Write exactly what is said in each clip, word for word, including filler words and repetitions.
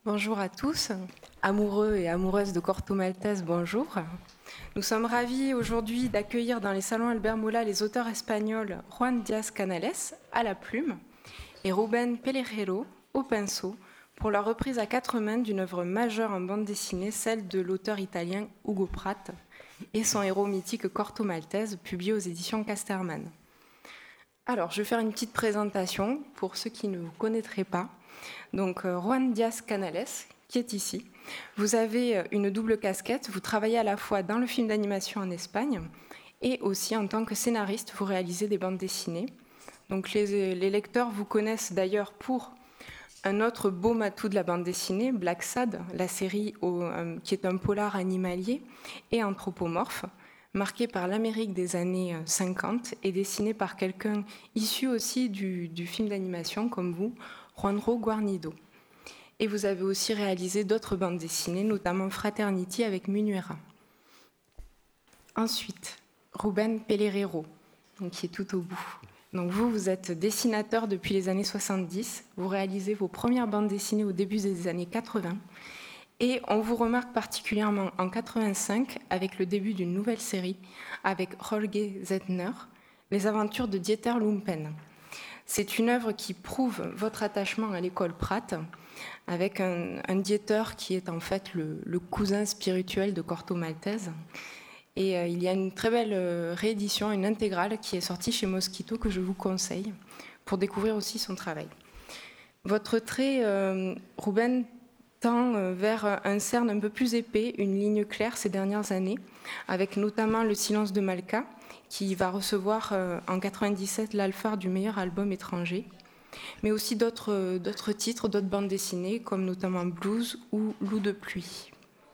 Bonjour à tous, amoureux et amoureuses de Corto Maltese, bonjour. Nous sommes ravis aujourd'hui d'accueillir dans les salons Albert Mola les auteurs espagnols Juan Diaz-Canales à la plume et Rubén Pelejero au pinceau pour leur reprise à quatre mains d'une œuvre majeure en bande dessinée, celle de l'auteur italien Hugo Pratt et son héros mythique Corto Maltese, publié aux éditions Casterman. Alors, je vais faire une petite présentation pour ceux qui ne vous connaîtraient pas. Donc, Juan Diaz-Canales, qui est ici. Vous avez une double casquette. Vous travaillez à la fois dans le film d'animation en Espagne et aussi en tant que scénariste, vous réalisez des bandes dessinées. Donc, les, les lecteurs vous connaissent d'ailleurs pour un autre beau matou de la bande dessinée, Black Sad, la série au, euh, qui est un polar animalier et anthropomorphe, marqué par l'Amérique des années cinquante et dessiné par quelqu'un issu aussi du, du film d'animation comme vous, Juanjo Guarnido. Et vous avez aussi réalisé d'autres bandes dessinées, notamment Fraternity avec Munuera. Ensuite, Rubén Pelejero, qui est tout au bout. Donc vous, vous êtes dessinateur depuis les années soixante-dix, vous réalisez vos premières bandes dessinées au début des années quatre-vingts, et on vous remarque particulièrement en quatre-vingt-cinq avec le début d'une nouvelle série avec Jorge Zettner, Les aventures de Dieter Lumpen. C'est une œuvre qui prouve votre attachement à l'école Pratt, avec un, un Dieter qui est en fait le, le cousin spirituel de Corto Maltese. Et euh, il y a une très belle euh, réédition, une intégrale qui est sortie chez Mosquito que je vous conseille pour découvrir aussi son travail. Votre trait, euh, Rubén, tend euh, vers un cerne un peu plus épais, une ligne claire ces dernières années, avec notamment Le Silence de Malka, qui va recevoir euh, en quatre-vingt-dix-sept l'Alphard du meilleur album étranger, mais aussi d'autres, euh, d'autres titres, d'autres bandes dessinées, comme notamment Blues ou Loup de pluie.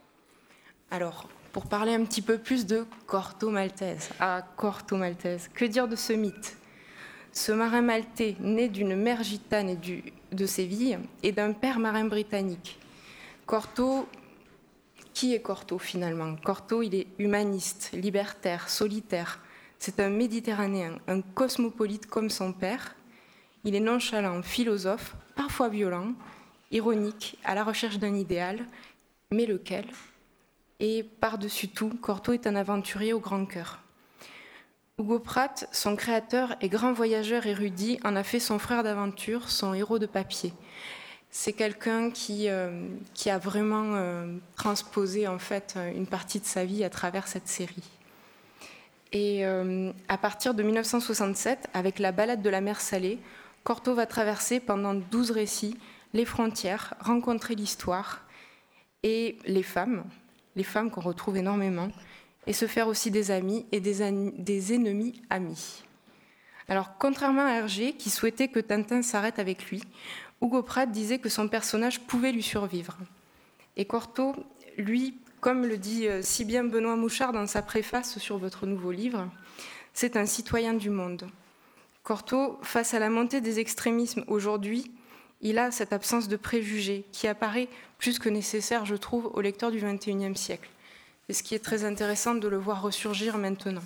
Alors, pour parler un petit peu plus de Corto Maltese. Ah, Corto Maltese, que dire de ce mythe ? Ce marin maltais, né d'une mère gitane et du, de Séville et d'un père marin britannique. Corto, qui est Corto finalement ? Corto, il est humaniste, libertaire, solitaire. C'est un Méditerranéen, un cosmopolite comme son père. Il est nonchalant, philosophe, parfois violent, ironique, à la recherche d'un idéal, mais lequel ? Et par-dessus tout, Corto est un aventurier au grand cœur. Hugo Pratt, son créateur et grand voyageur érudit, en a fait son frère d'aventure, son héros de papier. C'est quelqu'un qui, euh, qui a vraiment euh, transposé en fait une partie de sa vie à travers cette série. Et euh, à partir de dix-neuf cent soixante-sept, avec la balade de la mer Salée, Corto va traverser pendant douze récits les frontières, rencontrer l'histoire et les femmes, les femmes qu'on retrouve énormément, et se faire aussi des amis et des, an- des ennemis amis. Alors, contrairement à Hergé, qui souhaitait que Tintin s'arrête avec lui, Hugo Pratt disait que son personnage pouvait lui survivre. Et Corto, lui, comme le dit si bien Benoît Mouchard dans sa préface sur votre nouveau livre, c'est un citoyen du monde. Corto, face à la montée des extrémismes aujourd'hui, il a cette absence de préjugés qui apparaît plus que nécessaire, je trouve, au lecteur du vingt et unième siècle. Et ce qui est très intéressant de le voir ressurgir maintenant.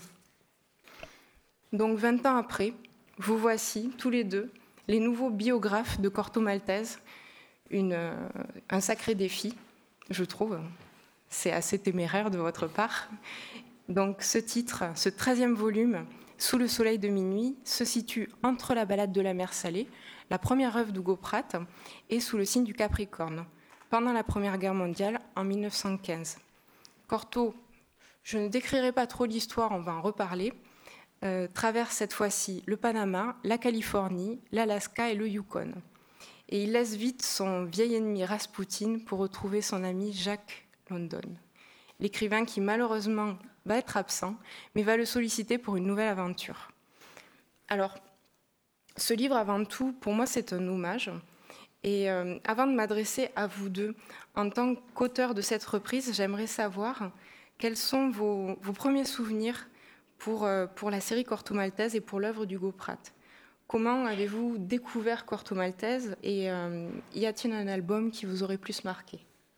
Donc vingt ans après, vous voici tous les deux, les nouveaux biographes de Corto Maltese, une, euh, un sacré défi, je trouve. C'est assez téméraire de votre part. Donc ce titre, ce treizième volume, Sous le soleil de minuit, se situe entre La balade de la mer Salée, la première œuvre d'Hugo Pratt, et Sous le signe du Capricorne, pendant la Première Guerre mondiale en mille neuf cent quinze. Corto, je ne décrirai pas trop l'histoire, on va en reparler, euh, traverse cette fois-ci le Panama, la Californie, l'Alaska et le Yukon. Et il laisse vite son vieil ennemi Rasputin pour retrouver son ami Jack London, l'écrivain qui malheureusement va être absent, mais va le solliciter pour une nouvelle aventure. Alors, ce livre, avant tout, pour moi, c'est un hommage. Et euh, avant de m'adresser à vous deux, en tant qu'auteur de cette reprise, j'aimerais savoir quels sont vos, vos premiers souvenirs pour, euh, pour la série Corto Maltese et pour l'œuvre d'Hugo Pratt. Comment avez-vous découvert Corto Maltese et euh, y a-t-il un album qui vous aurait plus marqué ?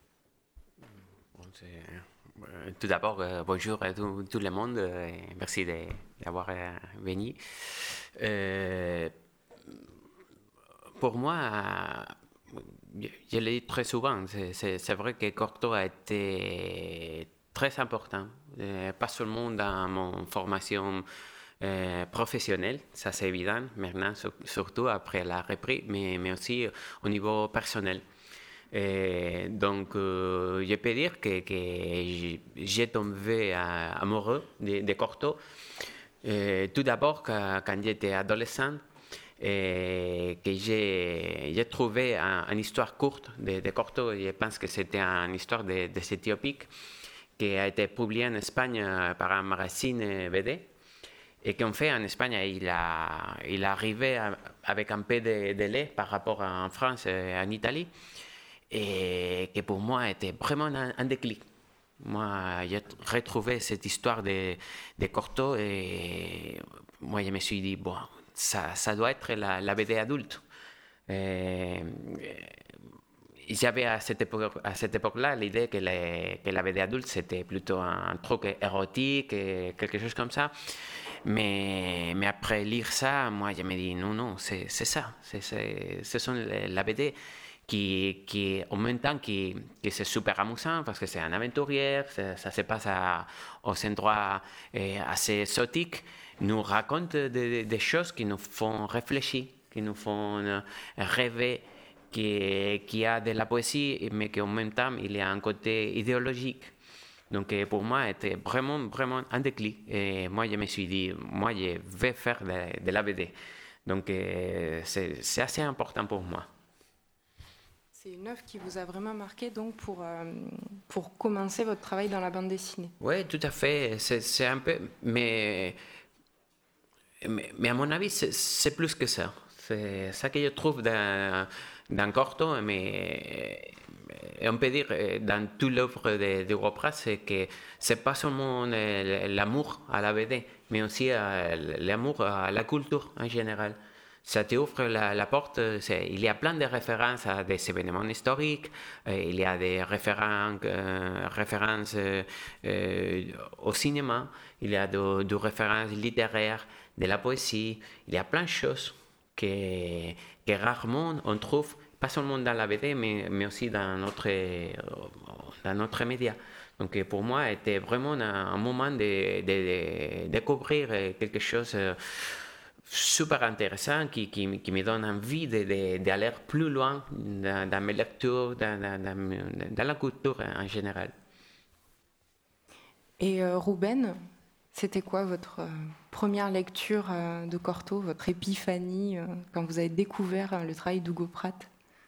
Tout d'abord, euh, bonjour à tout, tout le monde. Euh, merci de, d'avoir euh, venu. Euh, pour moi, je le dis très souvent, c'est, c'est, c'est vrai que Corto a été très important, euh, pas seulement dans mon formation euh, professionnelle, ça c'est évident, maintenant sur- surtout après la reprise, mais, mais aussi au niveau personnel. Et donc, euh, je peux dire que, que j'ai j'ai tombé euh, amoureux de, de Corto. Euh, tout d'abord, quand, quand j'étais adolescent, et que j'ai, j'ai trouvé un- une histoire courte de, de Corto. Je pense que c'était une histoire de, des Éthiopiques qui a été publiée en Espagne euh, par un magazine B D. Et qu'en fait, en Espagne, il a, il est arrivé à- avec un peu de délai par rapport à en France et en Italie. Et que pour moi, était vraiment un, un déclic. Moi, j'ai retrouvé cette histoire de, de Corto et moi, je me suis dit, bon, ça, ça doit être la, la B D adulte. Et, j'avais à cette, époque, à cette époque-là l'idée que, les, que la B D adulte, c'était plutôt un truc érotique, et quelque chose comme ça. Mais, mais après lire ça, moi, je me dis, non, non, c'est, c'est ça. C'est, c'est, ce sont les, la B D qui, qui, en même temps, qui, qui c'est super amusant parce que c'est un aventurier, ça, ça se passe à, aux endroits eh, assez exotiques, nous raconte des, des choses qui nous font réfléchir, qui nous font euh, rêver, qui, qui a de la poésie, mais qu'en même temps, il y a un côté idéologique. Donc pour moi, c'était vraiment, vraiment un déclic. Et moi, je me suis dit, moi, je vais faire de, de la B D. Donc c'est, c'est assez important pour moi. C'est une œuvre qui vous a vraiment marqué donc pour, euh, pour commencer votre travail dans la bande dessinée. Oui, tout à fait. C'est, c'est un peu... Mais, mais, mais à mon avis, c'est, c'est plus que ça. C'est ça que je trouve dans, dans Corto, mais on peut dire dans toute l'œuvre de, de Wopra, c'est que c'est pas seulement l'amour à la B D, mais aussi l'amour à la culture en général. Ça te ouvre la, la porte, il y a plein de références à des événements historiques, euh, il y a des références, euh, références euh, au cinéma, il y a de, de références littéraires, de la poésie, il y a plein de choses que, que rarement on trouve, pas seulement dans la B D, mais, mais aussi dans notre, dans notre média. Donc pour moi, c'était vraiment un, un moment de, de, de découvrir quelque chose super intéressant qui, qui, qui me donne envie de, de, d'aller plus loin dans, dans mes lectures, dans, dans, dans la culture en général. Et euh, Ruben, c'était quoi votre euh, première lecture euh, de Corto, votre épiphanie, euh, quand vous avez découvert euh, le travail d'Hugo Pratt?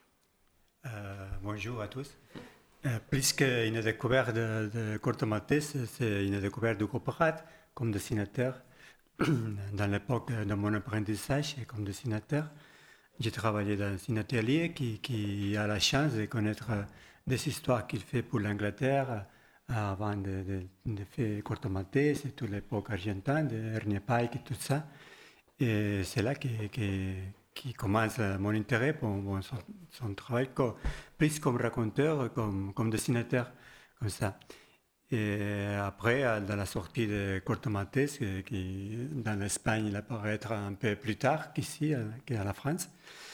euh, Bonjour à tous. Euh, plus qu'une découverte de, de Corto Maltese, c'est une découverte d'Hugo Pratt comme dessinateur. Dans l'époque de mon apprentissage comme dessinateur, j'ai travaillé dans un atelier qui, qui a la chance de connaître des histoires qu'il fait pour l'Angleterre avant de, de, de faire Corto Maltese, toute l'époque argentine, de Ernie Pike et tout ça. Et c'est là que, que, qui commence mon intérêt pour, pour son, son travail, comme, plus comme raconteur, comme, comme dessinateur, comme ça. Et après, dans la sortie de Corto Maltese, qui dans l'Espagne, il apparaîtra un peu plus tard qu'ici, qu'à la France,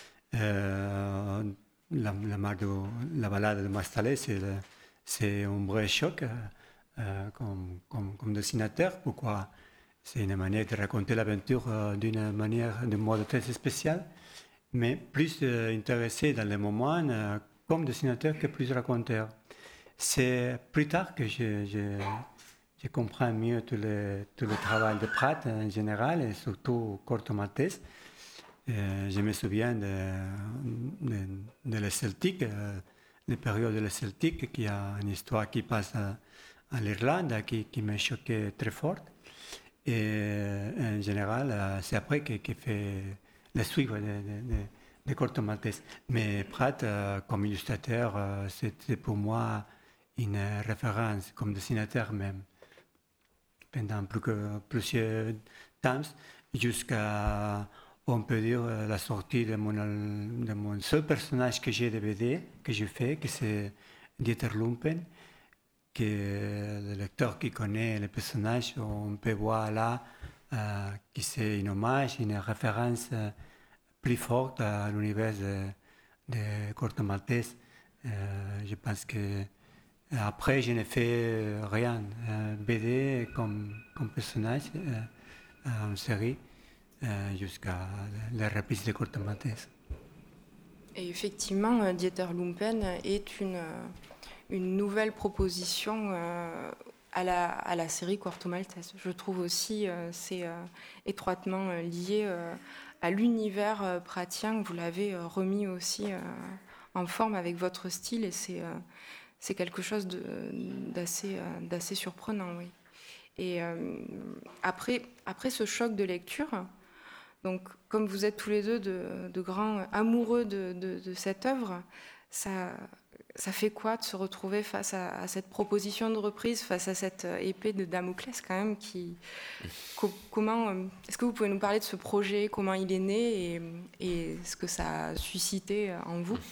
euh, la, la, de, la balade de Mastalé, c'est, le, c'est un vrai choc euh, comme, comme, comme dessinateur. Pourquoi? C'est une manière de raconter l'aventure euh, d'une manière, d'un mode très spécial, mais plus euh, intéressé dans les moments euh, comme dessinateur que plus raconteur. C'est plus tard que je, je, je comprends mieux tout le, tout le travail de Pratt en général et surtout Corto Maltese. Euh, je me souviens de, de, de la Celtique, euh, la période de la Celtique, qui a une histoire qui passe à, à l'Irlande, qui, qui m'a choqué très fort. Et en général, c'est après qu'il que fait la suite de, de, de, de Corto Maltese. Mais Pratt, euh, comme illustrateur, euh, c'était pour moi une référence comme dessinateur même pendant plus que plusieurs temps jusqu'à, on peut dire, la sortie de mon, de mon seul personnage que j'ai de B D, que je fais, que c'est Dieter Lumpen, que le lecteur qui connaît le personnage, on peut voir là euh, que c'est un hommage, une référence euh, plus forte à l'univers de, de Corto Maltese. Euh, je pense que après, je n'ai fait rien. Euh, B D comme, comme personnage euh, en série euh, jusqu'à la reprise de Corto Maltese. Et effectivement, Dieter Lumpen est une, une nouvelle proposition euh, à, la, à la série Corto Maltese. Je trouve aussi euh, c'est euh, étroitement lié euh, à l'univers euh, pratien. Vous l'avez euh, remis aussi euh, en forme avec votre style et c'est, euh, c'est quelque chose de, d'assez, euh, d'assez surprenant. Oui. Et euh, après, après ce choc de lecture, donc, comme vous êtes tous les deux de, de grands amoureux de, de, de cette œuvre, ça, ça fait quoi de se retrouver face à, à cette proposition de reprise, face à cette épée de Damoclès quand même qui, co- comment, est-ce que vous pouvez nous parler de ce projet, comment il est né et, et ce que ça a suscité en vous?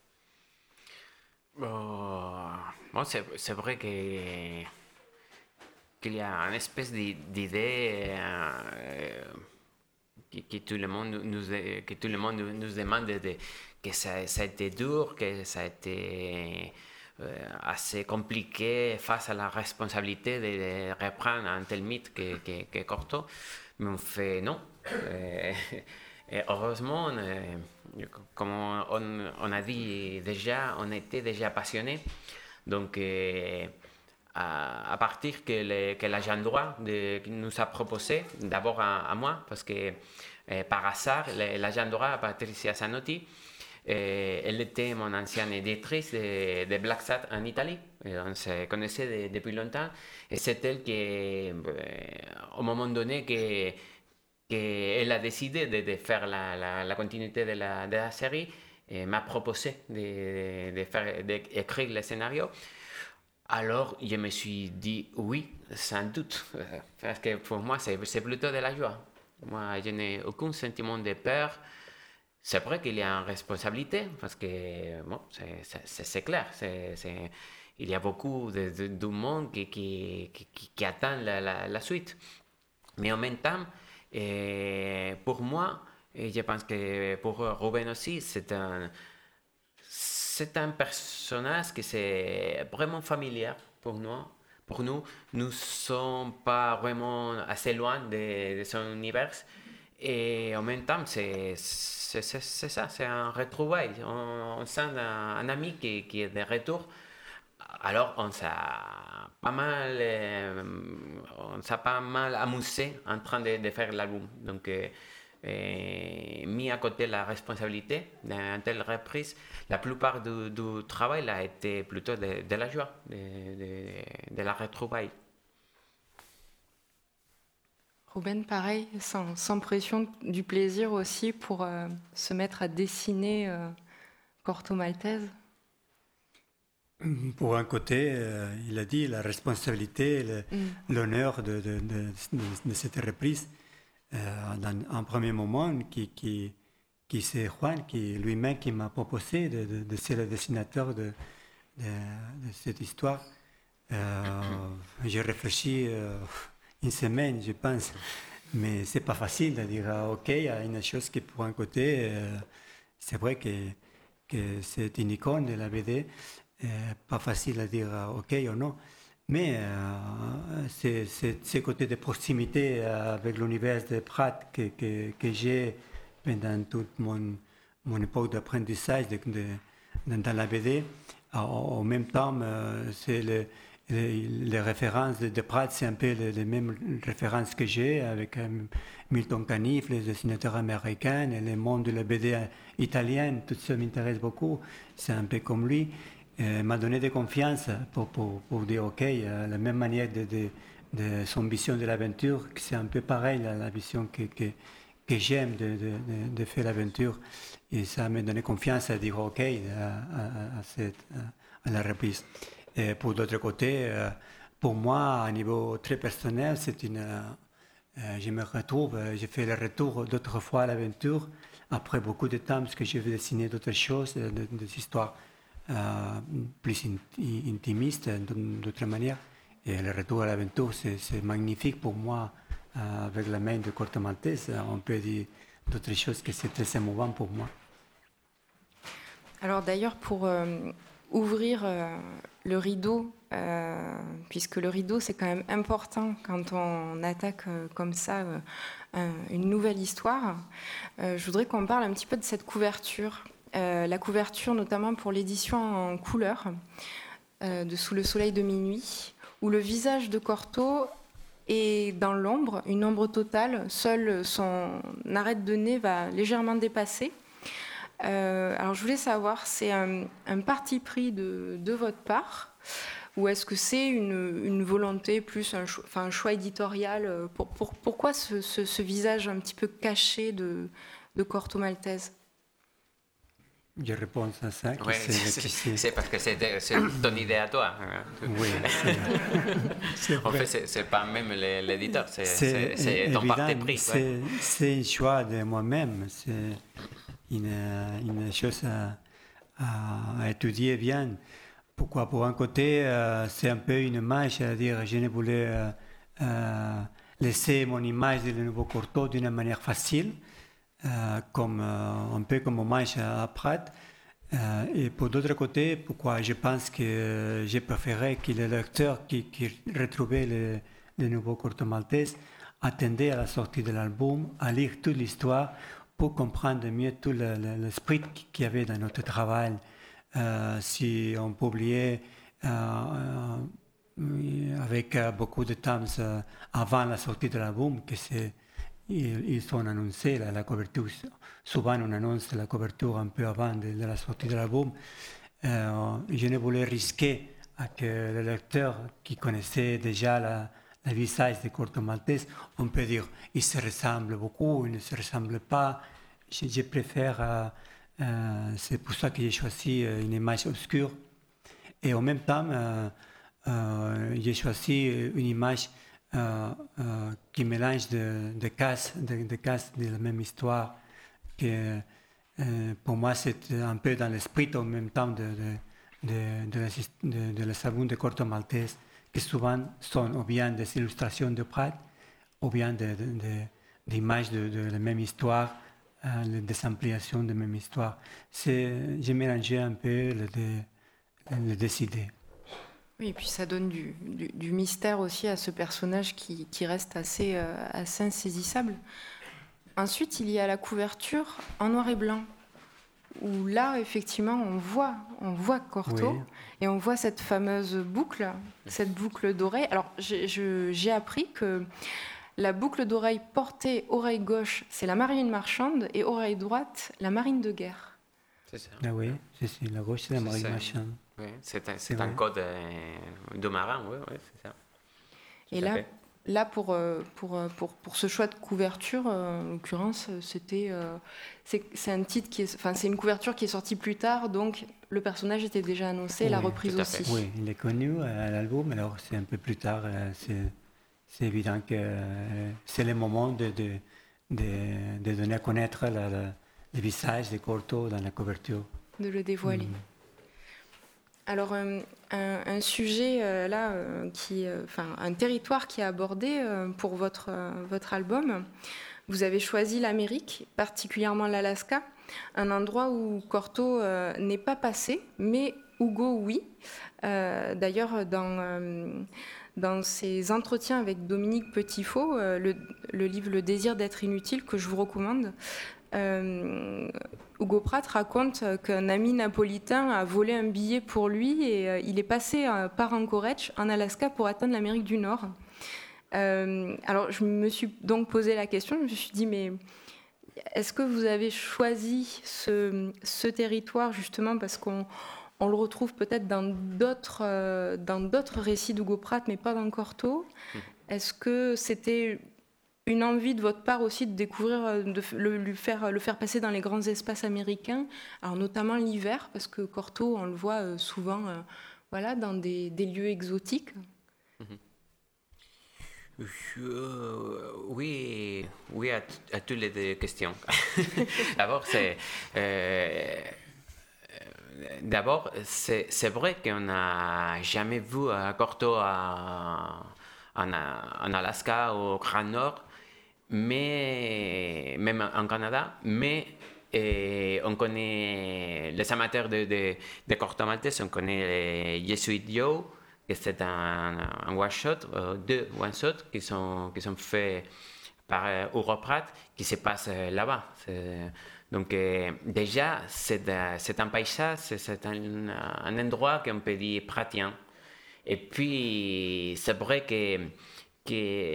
Bon, bon, c'est, c'est vrai que, qu'il y a une espèce d'idée euh, que, que tout le monde nous, que tout le monde nous demande de, de, que ça, ça a été dur, que ça a été euh, assez compliqué face à la responsabilité de, de reprendre un tel mythe que, que, que Corto. Mais on fait non. Euh, et heureusement, euh, comme on, on a dit déjà, on était déjà passionnés. Donc, euh, à, à partir que, le, que l'agent droit de, nous a proposé, d'abord à, à moi, parce que euh, par hasard, l'agent droit, Patricia Zanotti, euh, elle était mon ancienne éditrice de, de Black Sat en Italie. Et on se connaissait de, depuis longtemps. Et c'est elle qui, euh, au moment donné, que, qu'elle a décidé de, de faire la, la, la continuité de la, de la série, et m'a proposé de, de faire, d'écrire le scénario. Alors, je me suis dit oui, sans doute, parce que pour moi, c'est, c'est plutôt de la joie. Moi, je n'ai aucun sentiment de peur. C'est vrai qu'il y a une responsabilité, parce que bon, c'est, c'est, c'est clair, c'est, c'est, il y a beaucoup de, de, de monde qui, qui, qui, qui attend la, la, la suite. Mais en même temps, et pour moi, et je pense que pour Ruben aussi, c'est un... C'est un personnage qui est vraiment familier pour nous. Pour nous, nous ne sommes pas vraiment assez loin de, de son univers. Et en même temps, c'est, c'est, c'est, c'est ça, c'est un retrouvaille. On, on sent un, un ami qui, qui est de retour. Alors, on s'est pas mal, euh, on s'est pas mal amusé en train de, de faire l'album. Donc, euh, Et mis à côté la responsabilité d'une telle reprise, la plupart du, du travail a été plutôt de, de la joie, de, de, de la retrouvaille. Ruben, pareil, sans, sans pression, du plaisir aussi pour euh, se mettre à dessiner euh, Corto Maltese. Pour un côté, euh, il a dit la responsabilité, le, mm. l'honneur de, de, de, de, de cette reprise. Euh, dans un premier moment, qui, qui, qui c'est Juan, qui lui-même qui m'a proposé de, de, de ser le dessinateur de, de, de cette histoire. Euh, j'ai réfléchi euh, une semaine, je pense, mais c'est pas facile de dire ok, il y a une chose qui pour un côté, euh, c'est vrai que, que c'est une icône de la B D, euh, pas facile à dire ok ou non. Mais euh, c'est, c'est ce côté de proximité avec l'univers de Pratt que, que, que j'ai pendant toute mon, mon époque d'apprentissage de, de, dans la B D. En même temps, euh, c'est le, les, les références de, de Pratt, c'est un peu les, les mêmes références que j'ai avec euh, Milton Caniff, les dessinateurs américains, et le monde de la B D italienne. Tout ça m'intéresse beaucoup. C'est un peu comme lui. Euh, m'a donné de confiance pour, pour, pour dire ok, euh, la même manière de, de, de son vision de l'aventure, c'est un peu pareil à la vision que, que, que j'aime de, de, de faire l'aventure. Et ça m'a donné confiance à dire ok à, à, à, cette, à la reprise. Et pour d'autre côté, euh, pour moi, à niveau très personnel, c'est une, euh, je me retrouve, j'ai fait le retour d'autres fois à l'aventure, après beaucoup de temps, parce que je vais dessiner d'autres choses, des histoires Uh, plus in, intimiste d'autre manière. Et le retour à l'aventure, c'est, c'est magnifique pour moi. Uh, avec la main de Corto Maltese, on peut dire d'autres choses que c'est très émouvant pour moi. Alors d'ailleurs, pour euh, ouvrir euh, le rideau, euh, puisque le rideau, c'est quand même important quand on attaque euh, comme ça euh, un, une nouvelle histoire, euh, je voudrais qu'on parle un petit peu de cette couverture. Euh, la couverture, notamment pour l'édition en couleur euh, de Sous le soleil de minuit, où le visage de Cortot est dans l'ombre, une ombre totale. Seul son arête de nez va légèrement dépasser. Euh, alors je voulais savoir, c'est un, un parti pris de, de votre part, ou est-ce que c'est une, une volonté plus un, cho- enfin, un choix éditorial pour, pour, pourquoi ce, ce, ce visage un petit peu caché de, de Corto Maltese? Je réponds à ça. que Ouais, c'est, c'est, que c'est- c'est parce que c'est, c'est ton idée à toi. hein. Oui, c'est, c'est En vrai. fait, c'est, c'est pas même le- l'éditeur, c'est, C'est c'est, c'est ton évident, parti pris. c'est, ouais. c'est un choix de moi-même. C'est une, une chose à, à- à étudier bien. Pourquoi? Pour un côté, euh, c'est un peu une image, c'est-à-dire je ne voulais euh, euh, laisser mon image de le nouveau Cortot d'une manière facile, euh, comme, euh, un peu comme hommage à Prat. Euh, et pour d'autre côté, pourquoi je pense que j'ai préféré que les lecteurs qui, qui retrouvaient le, le nouveau Corto Maltese attendaient à la sortie de l'album, à lire toute l'histoire pour comprendre mieux tout le- le- l'esprit qu'il y avait dans notre travail. Euh, si on publiait euh, euh, avec euh, beaucoup de temps euh, avant la sortie de l'album, que c'est, ils, ils ont annoncé la, la couverture. Souvent, on annonce la couverture un peu avant de, de la sortie de l'album. Euh, je ne voulais risquer à que le lecteur qui connaissait déjà la, le visage de Corto Maltese, on peut dire il se ressemble beaucoup, il ne se ressemble pas. Je, je préfère, euh, euh, c'est pour ça que j'ai choisi euh, une image obscure. Et en même temps, euh, euh, j'ai choisi une image euh, euh, qui mélange de, de cases, de, de cases de la même histoire. Que, euh, pour moi, c'est un peu dans l'esprit en même temps de, de, de, de, la, de, de la albums de Corto Maltese, qui souvent sont ou bien des illustrations de Prat, ou bien des de, de, d'images de, de la même histoire, euh, des ampliations de la même histoire. C'est, j'ai mélangé un peu les deux, les deux idées. Oui, et puis ça donne du, du, du mystère aussi à ce personnage qui, qui reste assez, euh, assez insaisissable. Ensuite, il y a la couverture en noir et blanc, où là, effectivement, on voit, on voit Cortot, Oui. et on voit cette fameuse boucle, cette boucle d'oreille. Alors, j'ai, je- j'ai appris que la boucle d'oreille portée oreille gauche, c'est la marine marchande, et oreille droite, la marine de guerre. C'est ça. Ah oui, c'est, c'est la gauche, c'est la C'est marine ça. marchande. Ouais, c'est un, C'est c'est un vrai. code euh, de marin, oui, ouais, c'est ça. Et Tout à là, fait. là pour, euh, pour, euh, pour, pour ce choix de couverture, euh, en l'occurrence, c'était, euh, c'est, c'est un titre qui est, enfin, c'est une couverture qui est sortie plus tard, donc le personnage était déjà annoncé, la Oui, reprise tout à fait. aussi. Oui, il est connu à l'album, alors c'est un peu plus tard, euh, c'est, c'est évident que euh, c'est le moment de, de, de, de donner à connaître la, la- le visage de Cortot dans la couverture. De le dévoiler. Mm. Alors, euh, un, un sujet euh, là, euh, qui, euh, enfin, un territoire qui est abordé euh, pour votre, euh, votre album. Vous avez choisi l'Amérique, particulièrement l'Alaska, un endroit où Cortot euh, n'est pas passé, mais Hugo, oui. Euh, d'ailleurs, dans, euh, dans ses entretiens avec Dominique Petitfaux, euh, le, le livre Le désir d'être inutile, que je vous recommande, euh, Hugo Pratt raconte qu'un ami napolitain a volé un billet pour lui et euh, il est passé euh, par Anchorage, en Alaska, pour atteindre l'Amérique du Nord. Euh, alors, je me suis donc posé la question, je me suis dit, mais est-ce que vous avez choisi ce, ce territoire justement parce qu'on on le retrouve peut-être dans d'autres, euh, dans d'autres récits d'Hugo Pratt, mais pas dans Cortot? Est-ce que c'était une envie de votre part aussi de découvrir, de le, lui faire, le faire passer dans les grands espaces américains, alors notamment l'hiver, parce que Cortot, on le voit souvent euh, voilà, dans des, des lieux exotiques? Euh, oui, oui à, t- à toutes les deux questions. D'abord, c'est, euh, d'abord, c'est, c'est vrai qu'on n'a jamais vu un Cortot à, en, en Alaska ou au Grand Nord, mais, même en Canada, mais Et on connaît les amateurs de, de, de Corto Maltese, on connaît les Jesuit Joe, que c'est un, un one-shot, euh, deux one-shots qui sont, qui sont faits par euh, Europrat, qui se passent euh, là-bas. C'est, donc euh, déjà, c'est, c'est un paysage, c'est un, un endroit qu'on peut dire pratien. Et puis, c'est vrai que, que,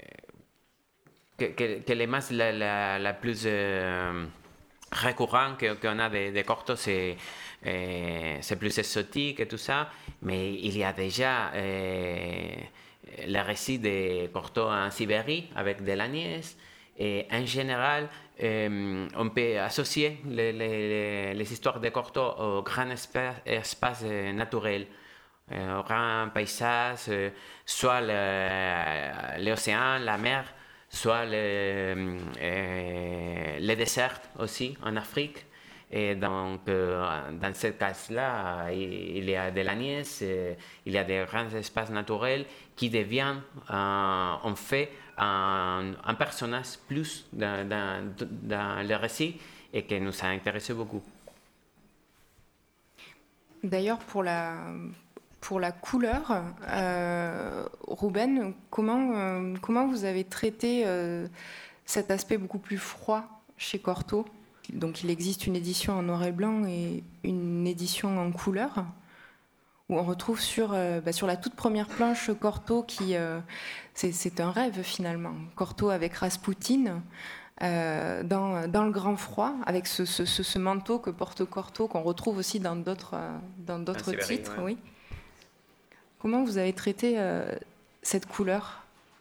que, que les masses la, la, la plus euh, récurrente qu'on a de, de Corto, c'est, euh, c'est plus exotique et tout ça, mais il y a déjà euh, le récit de Corto en Sibérie avec de l'Agnès. Et en général, euh, on peut associer les, les, les histoires de Corto aux grands espaces, espaces naturels. Euh, grand paysage, euh, soit le, l'océan, la mer, soit le, euh, les déserts aussi en Afrique. Et donc, euh, dans ce cas-là, il, il y a de l'Agnès, euh, il y a des grands espaces naturels qui deviennent euh, en fait un, un personnage plus dans, dans, dans le récit et qui nous a intéressé beaucoup. D'ailleurs, pour la... Pour la couleur, euh, Ruben, comment, euh, comment vous avez traité euh, cet aspect beaucoup plus froid chez Corto ? Donc il existe une édition en noir et blanc et une édition en couleur, où on retrouve sur, euh, bah, sur la toute première planche Corto, qui, euh, c'est, c'est un rêve finalement. Corto avec Rasputin, euh, dans, dans le grand froid, avec ce, ce, ce, ce manteau que porte Corto, qu'on retrouve aussi dans d'autres, euh, dans d'autres ah, titres. Vrai, ouais. Oui. Comment vous avez traité euh, cette couleur ?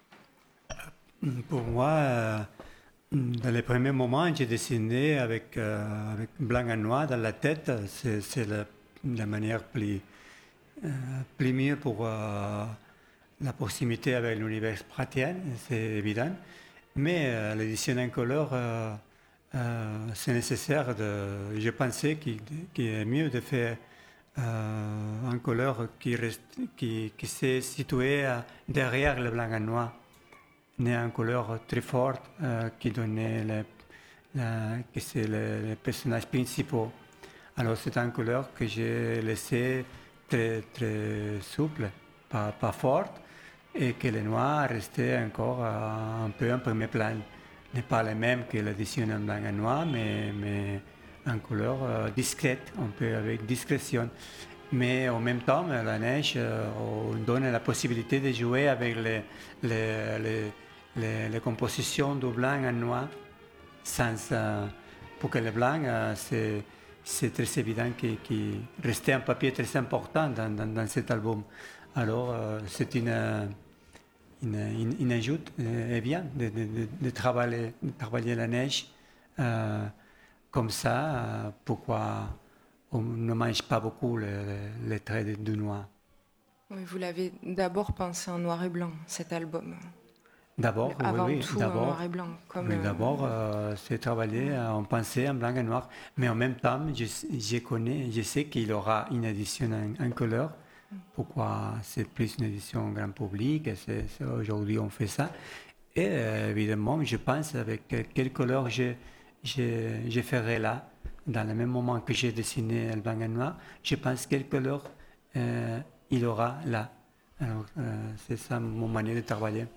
Pour moi, euh, dans les premiers moments, j'ai dessiné avec, euh, avec blanc et noir dans la tête. C'est, c'est la, la manière plus, euh, plus mieux pour euh, la proximité avec l'univers pratien, c'est évident. Mais euh, l'édition en couleur, euh, euh, c'est nécessaire. De, je pensais qu'il, qu'il est mieux de faire Euh, un couleur qui, reste, qui, qui s'est situé euh, derrière le blanc et noir, né un couleur très forte euh, qui donnait le, la, que c'est le, les personnages principaux. Alors c'est un couleur que j'ai laissé très, très souple, pas, pas forte, et que le noir restait encore euh, un peu en premier plan. N'est pas le même que l'édition en blanc et noir, mais, mais en couleur euh, discrète, un peu avec discrétion. Mais en même temps, la neige euh, on donne la possibilité de jouer avec les, les, les, les, les compositions du blanc et noir, sans, euh, pour que le blanc, euh, c'est, c'est très évident qu'il, qu'il restait un papier très important dans, dans, dans cet album. Alors, euh, c'est une, une, une, une ajoute euh, bien de, de, de, de, travailler, de travailler la neige. Euh, Comme ça, pourquoi on ne mange pas beaucoup les, les traits du noir. Oui, vous l'avez d'abord pensé en noir et blanc, cet album. D'abord, Mais avant oui, oui. tout D'abord, en noir et blanc. Comme oui, euh... d'abord, euh, c'est travaillé, euh, on pensait en blanc et noir. Mais en même temps, je, je connais, je sais qu'il y aura une édition en, en couleur. Pourquoi c'est plus une édition grand public, et c'est, c'est, aujourd'hui on fait ça. Et euh, évidemment, je pense avec quelle couleur je... Je, je ferai là, dans le même moment que j'ai dessiné le blanc et noir, je pense quelle couleur euh, il aura là. Alors, euh, c'est ça mon manière de travailler.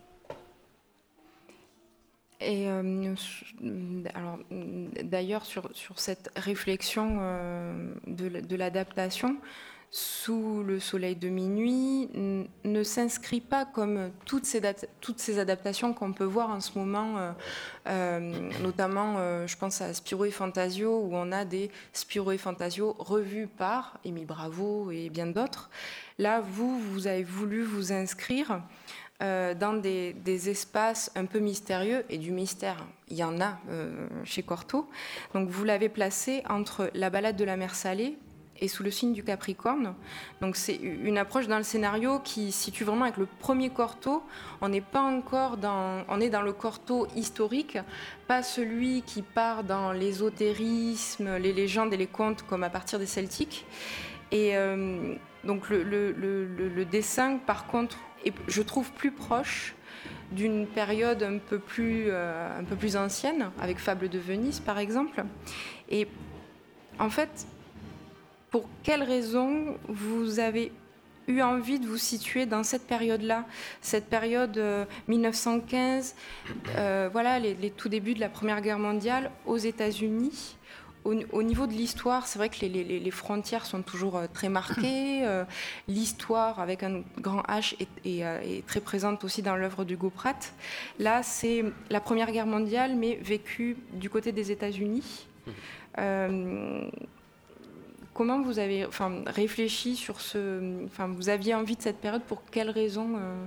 Et euh, alors, d'ailleurs, sur, sur cette réflexion euh, de, de l'adaptation, Sous le soleil de minuit n- ne s'inscrit pas comme toutes ces, dat- toutes ces adaptations qu'on peut voir en ce moment, euh, euh, notamment euh, je pense à Spirou et Fantasio, où on a des Spirou et Fantasio revus par Émile Bravo et bien d'autres. Là, vous, vous avez voulu vous inscrire euh, dans des, des espaces un peu mystérieux, et du mystère, il y en a euh, chez Corto. Donc vous l'avez placé entre La balade de la mer Salée et Sous le signe du Capricorne. Donc c'est une approche dans le scénario qui se situe vraiment avec le premier Corto. On n'est pas encore dans, on est dans le Corto historique, pas celui qui part dans l'ésotérisme, les légendes et les contes comme à partir des Celtiques. Et euh, donc le, le, le, le dessin, par contre, est, je trouve plus proche d'une période un peu plus, euh, un peu plus ancienne, avec Fables de Venise par exemple. Et en fait, pour quelles raisons vous avez eu envie de vous situer dans cette période-là, cette période euh, mille neuf cent quinze, euh, voilà, les, les tout débuts de la Première Guerre mondiale aux États-Unis? Au, au niveau de l'histoire, c'est vrai que les, les, les frontières sont toujours euh, très marquées. Euh, l'histoire, avec un grand H, est, est, euh, est très présente aussi dans l'œuvre d'Hugo Pratt. Là, c'est la Première Guerre mondiale, mais vécue du côté des États-Unis. Euh, comment vous avez enfin, réfléchi sur ce... Enfin, vous aviez envie de cette période, pour quelles raisons euh...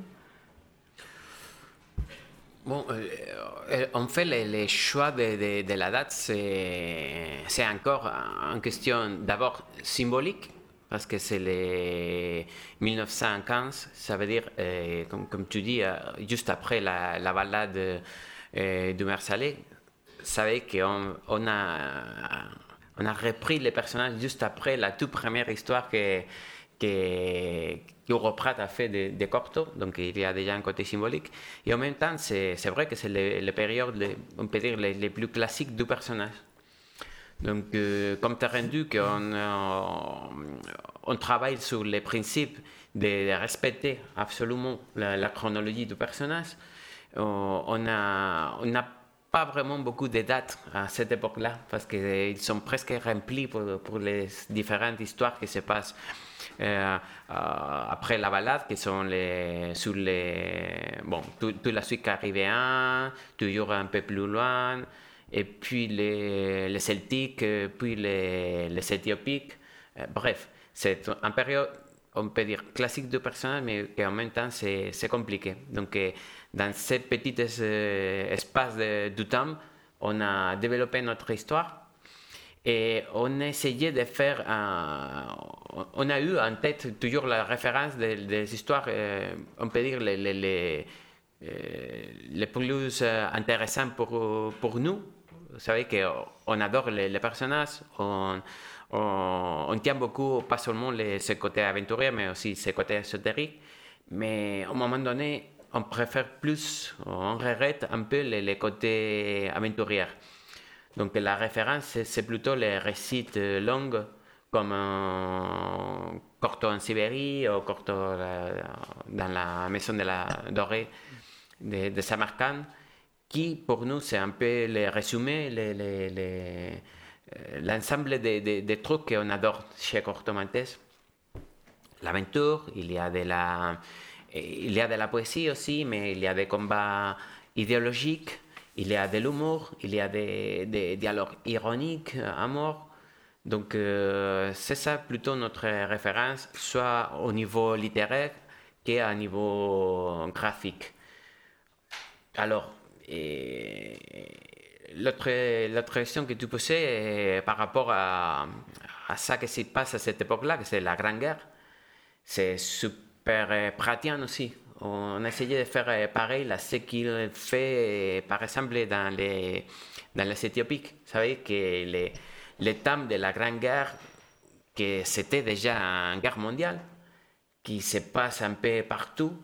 Bon, euh, en fait, le, le choix de, de, de la date, c'est, c'est encore en question d'abord symbolique, parce que c'est le mille neuf cent quinze, ça veut dire, euh, comme, comme tu dis, euh, juste après la, la balade euh, du maire Salé. Vous savez qu'on on a, on a repris les personnages juste après la toute première histoire que, que Hugo Pratt a fait de, de Cocteau, donc il y a déjà un côté symbolique. Et en même temps, c'est, c'est vrai que c'est les périodes, les, on peut dire, les, les plus classiques du personnage. Donc, euh, comme tu as rendu qu'on on, on travaille sur les principes de, de respecter absolument la, la chronologie du personnage, on n'a on a pas vraiment beaucoup de dates à cette époque-là, parce qu'ils sont presque remplis pour, pour les différentes histoires qui se passent Euh, euh, après la balade, qui sont les, sur les, bon, toute la suite caribéenne, toujours un peu plus loin, et puis les, les celtiques, puis les, les éthiopiques. Euh, bref, c'est une période, on peut dire, classique du personnage, mais qui en même temps c'est, c'est compliqué. Donc, euh, dans ces petits euh, espaces de, du temps, on a développé notre histoire. Et on a essayé de faire, un, on a eu en tête toujours la référence des, des histoires, euh, on peut dire, les, les, les, les plus intéressantes pour, pour nous. Vous savez qu'on adore les, les personnages, on, on, on tient beaucoup, pas seulement les, ce côté aventurier, mais aussi ce côté ésotérique. Mais à un moment donné, on préfère plus, on regrette un peu les, les côtés aventuriers. Donc la référence, c'est plutôt les récits longs, comme un Cocteau en Sibérie ou Cocteau dans la maison de la dorée de, de Samarcande, qui pour nous c'est un peu les résumés, les, les, les, l'ensemble des, des, des trucs qu'on adore chez Cocteau Maltese. L'aventure, il y a de la, il y a de la poésie aussi, mais il y a des combats idéologiques. Il y a de l'humour, il y a des, des dialogues ironiques à mort. Donc, euh, c'est ça plutôt notre référence, soit au niveau littéraire qu'au niveau graphique. Alors, et, l'autre, l'autre question que tu posais est par rapport à, à ça qui se passe à cette époque-là, que c'est la Grande Guerre, c'est super pratique aussi. On a essayé de faire pareil à ce qu'il fait, par exemple, dans les, dans les Éthiopiques. Vous savez que les, les thèmes de la Grande Guerre, que c'était déjà une guerre mondiale, qui se passe un peu partout,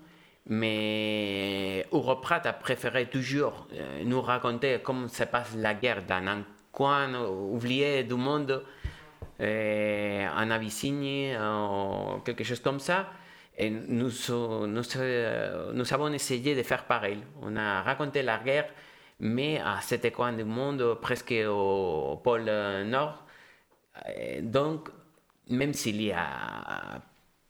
mais Hugo Pratt a préféré toujours nous raconter comment se passe la guerre dans un coin oublié du monde, euh, en Abyssinie, ou quelque chose comme ça. Et nous, nous, nous avons essayé de faire pareil. On a raconté la guerre, mais à cet coin du monde, presque au pôle Nord. Et donc, même s'il y a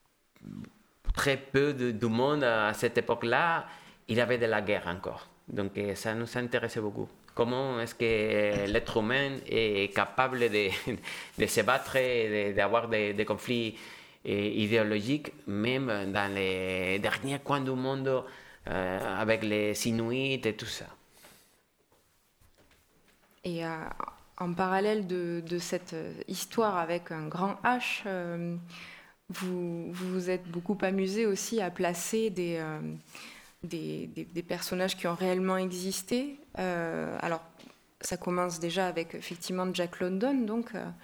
très peu de, de monde à cette époque-là, il y avait de la guerre encore. Donc ça nous intéressait beaucoup. Comment est-ce que l'être humain est capable de, de se battre et de, d'avoir des, des conflits idéologique, même dans les derniers coins du monde, euh, avec les Inuits et tout ça. Et euh, en parallèle de, de cette histoire avec un grand H, euh, vous, vous vous êtes beaucoup amusé aussi à placer des, euh, des, des, des personnages qui ont réellement existé. Euh, alors, ça commence déjà avec effectivement Jack London, donc... Euh,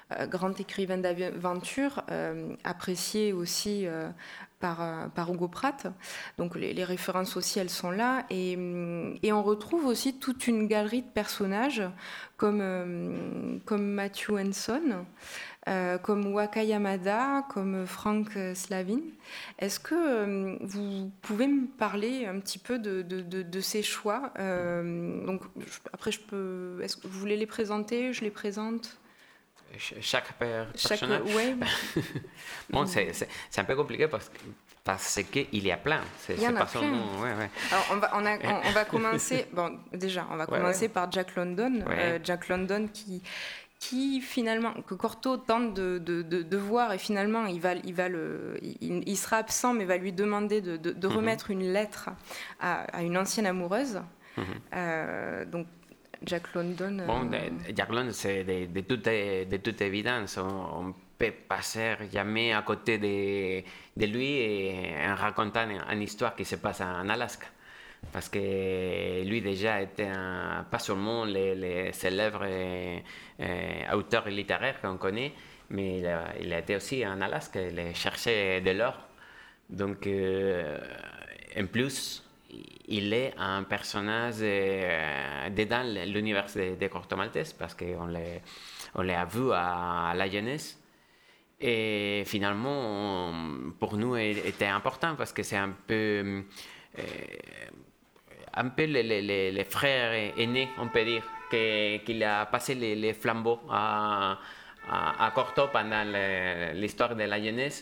euh, grand écrivain d'aventure, euh, apprécié aussi euh, par, euh, par Hugo Pratt. Donc les, les références aussi, elles sont là. Et, et on retrouve aussi toute une galerie de personnages comme, euh, comme Matthew Henson, euh, comme Waka Yamada, comme Frank Slavin. Est-ce que euh, vous pouvez me parler un petit peu de, de, de, de ces choix euh, donc, je, après, je peux... Est-ce que vous voulez les présenter? Je les présente? Chaque personnage. Chaque, ouais. Bon, c'est, c'est, c'est un peu compliqué parce, parce qu'il y a plein. C'est, Il y en c'est a pas plein. Son... Ouais, ouais. Alors, on va, on, a, on, on va commencer. Bon, déjà, on va ouais, commencer ouais. par Jack London. Ouais. Euh, Jack London qui, qui finalement que Corto tente de, de, de, de voir et finalement il va, il va le, il, il sera absent mais va lui demander de, de, de remettre mm-hmm. une lettre à, à une ancienne amoureuse. Mm-hmm. Euh, donc Jack London. Bon, euh... Jack London, c'est de, de, toute, de toute évidence. On ne peut passer jamais à côté de, de lui et, en racontant une histoire qui se passe en Alaska. Parce que lui déjà était un, pas seulement les, les célèbres euh, euh, auteurs littéraires qu'on connaît, mais il a, il a été aussi en Alaska, il cherchait de l'or. Donc, euh, en plus, il est un personnage euh, dedans l'univers de, de Corto Maltese parce qu'on l'a, on l'a vu à, à la jeunesse. Et finalement, on, pour nous, il était important parce que c'est un peu, euh, un peu les, les, les frères aînés, on peut dire, que, qu'il a passé les, les flambeaux à, à, à Corto pendant le, l'histoire de la jeunesse.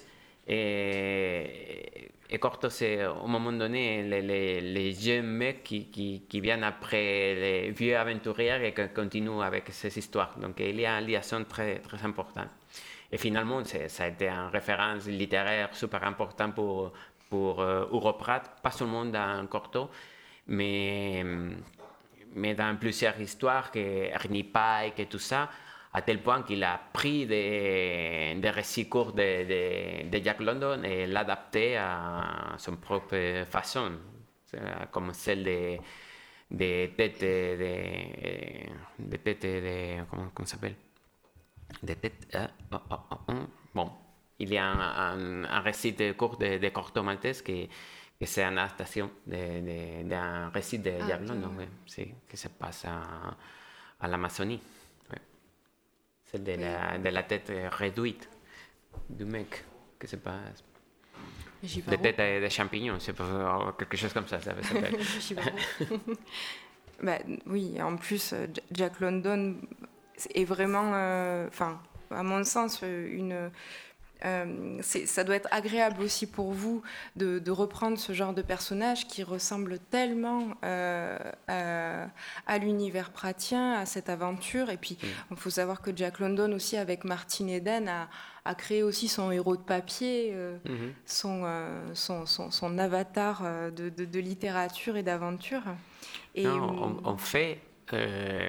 Et, et Corto, c'est au moment donné les, les, les jeunes mecs qui, qui, qui viennent après les vieux aventuriers et qui continuent avec ces histoires. Donc il y a une liaison très, très importante. Et finalement, c'est, ça a été une référence littéraire super importante pour, pour uh, Hugo Pratt, pas seulement dans Corto, mais, mais dans plusieurs histoires, que Ernie Pike et tout ça, à tel point qu'il a pris des, des récits courts de, de, de Jack London et l'a adapté à son propre façon, comme celle de, de têtes de, de, tête de comment, comment ça s'appelle de tête, euh, oh, oh, oh, oh. Bon, il y a un, un, un récit court de, de Corto Maltese qui, qui c'est une adaptation de, de, d'un récit de ah, Jack okay. London, ouais, c'est, qui se passe à, à l'Amazonie. C'est de, oui. la, de la tête réduite du mec qui se passe. De tête de, de champignons, c'est pas, quelque chose comme ça, ça s'appelle. bah, oui, en plus, Jack London est vraiment, enfin, euh, à mon sens, une. Euh, c'est, ça doit être agréable aussi pour vous de, de reprendre ce genre de personnage qui ressemble tellement euh, à, à l'univers prattien, à cette aventure. Et puis, il mmh. faut savoir que Jack London aussi, avec Martin Eden, a, a créé aussi son héros de papier, euh, mmh. son, euh, son, son, son avatar de, de, de littérature et d'aventure. Et non, on, on fait... Euh,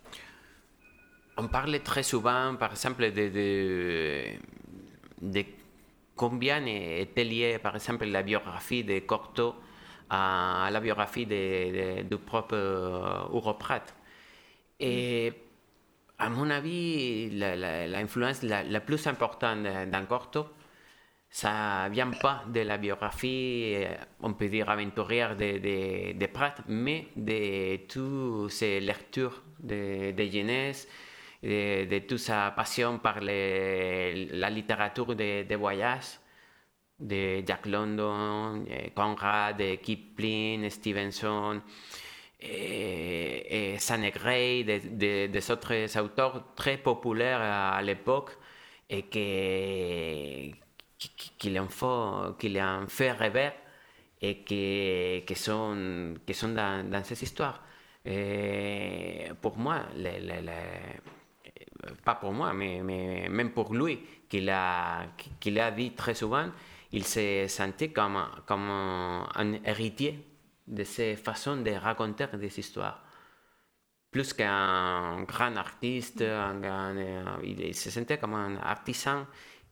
on parle très souvent, par exemple, de... de de combien était liée, par exemple, la biographie de Corto à la biographie de, de, du propre uh, Hugo Pratt. Et à mon avis, la, la, l'influence la, la plus importante dans Corto, ça ne vient pas de la biographie, on peut dire aventurière de, de, de Pratt, mais de toutes ces lectures de, de jeunesse, De, de toute sa passion par les, la littérature de, de voyage, de Jack London, Conrad, de Kipling, Stevenson, et, et Sanne Gray, de, de, des autres auteurs très populaires à l'époque et qui, qui, qui, l'ont fait, qui l'ont fait rêver et qui, qui, sont, qui sont dans, dans ces histoires. Et pour moi, les, les, les pas pour moi, mais, mais même pour lui, qu'il a, qu'il a dit très souvent, il s'est senti comme, comme un héritier de ces façons de raconter des histoires. Plus qu'un grand artiste, un, un, il se sentait comme un artisan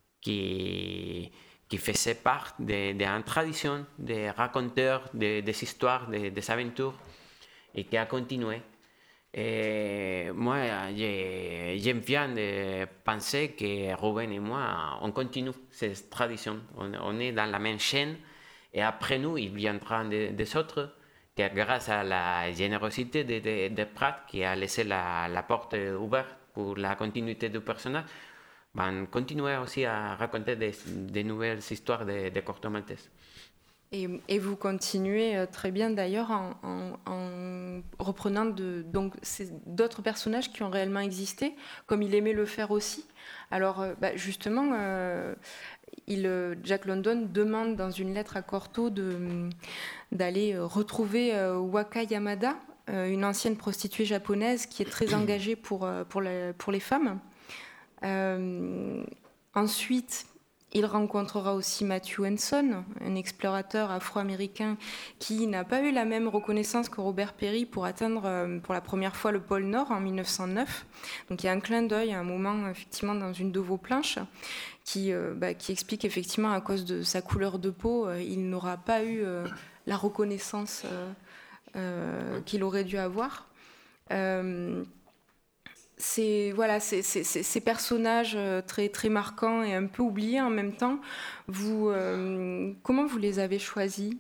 qui, qui faisait part d'une de, de tradition de raconteurs de, des histoires, de, des aventures, et qui a continué. Et moi, j'aime bien de penser que Ruben et moi, on continue cette tradition. On, on est dans la même chaîne et après nous, il viendra des, des autres que grâce à la générosité de, de, de Pratt qui a laissé la, la porte ouverte pour la continuité du personnage, ben, continuer aussi à raconter des, des nouvelles histoires de, de Corto Maltese. Et, et vous continuez très bien d'ailleurs en, en, en reprenant de, donc, d'autres personnages qui ont réellement existé, comme il aimait le faire aussi. Alors bah, justement, euh, il, Jack London demande dans une lettre à Corto de, d'aller retrouver euh, Waka Yamada, euh, une ancienne prostituée japonaise qui est très engagée pour, pour, la, pour les femmes. Euh, ensuite, il rencontrera aussi Matthew Henson, un explorateur afro-américain qui n'a pas eu la même reconnaissance que Robert Peary pour atteindre pour la première fois le pôle Nord en mille neuf cent neuf. Donc il y a un clin d'œil à un moment effectivement dans une de vos planches qui, euh, bah, qui explique effectivement à cause de sa couleur de peau, euh, il n'aura pas eu euh, la reconnaissance euh, euh, qu'il aurait dû avoir. Euh, C'est, voilà, c'est, c'est, c'est, ces personnages très, très marquants et un peu oubliés en même temps, vous, euh, comment vous les avez choisis?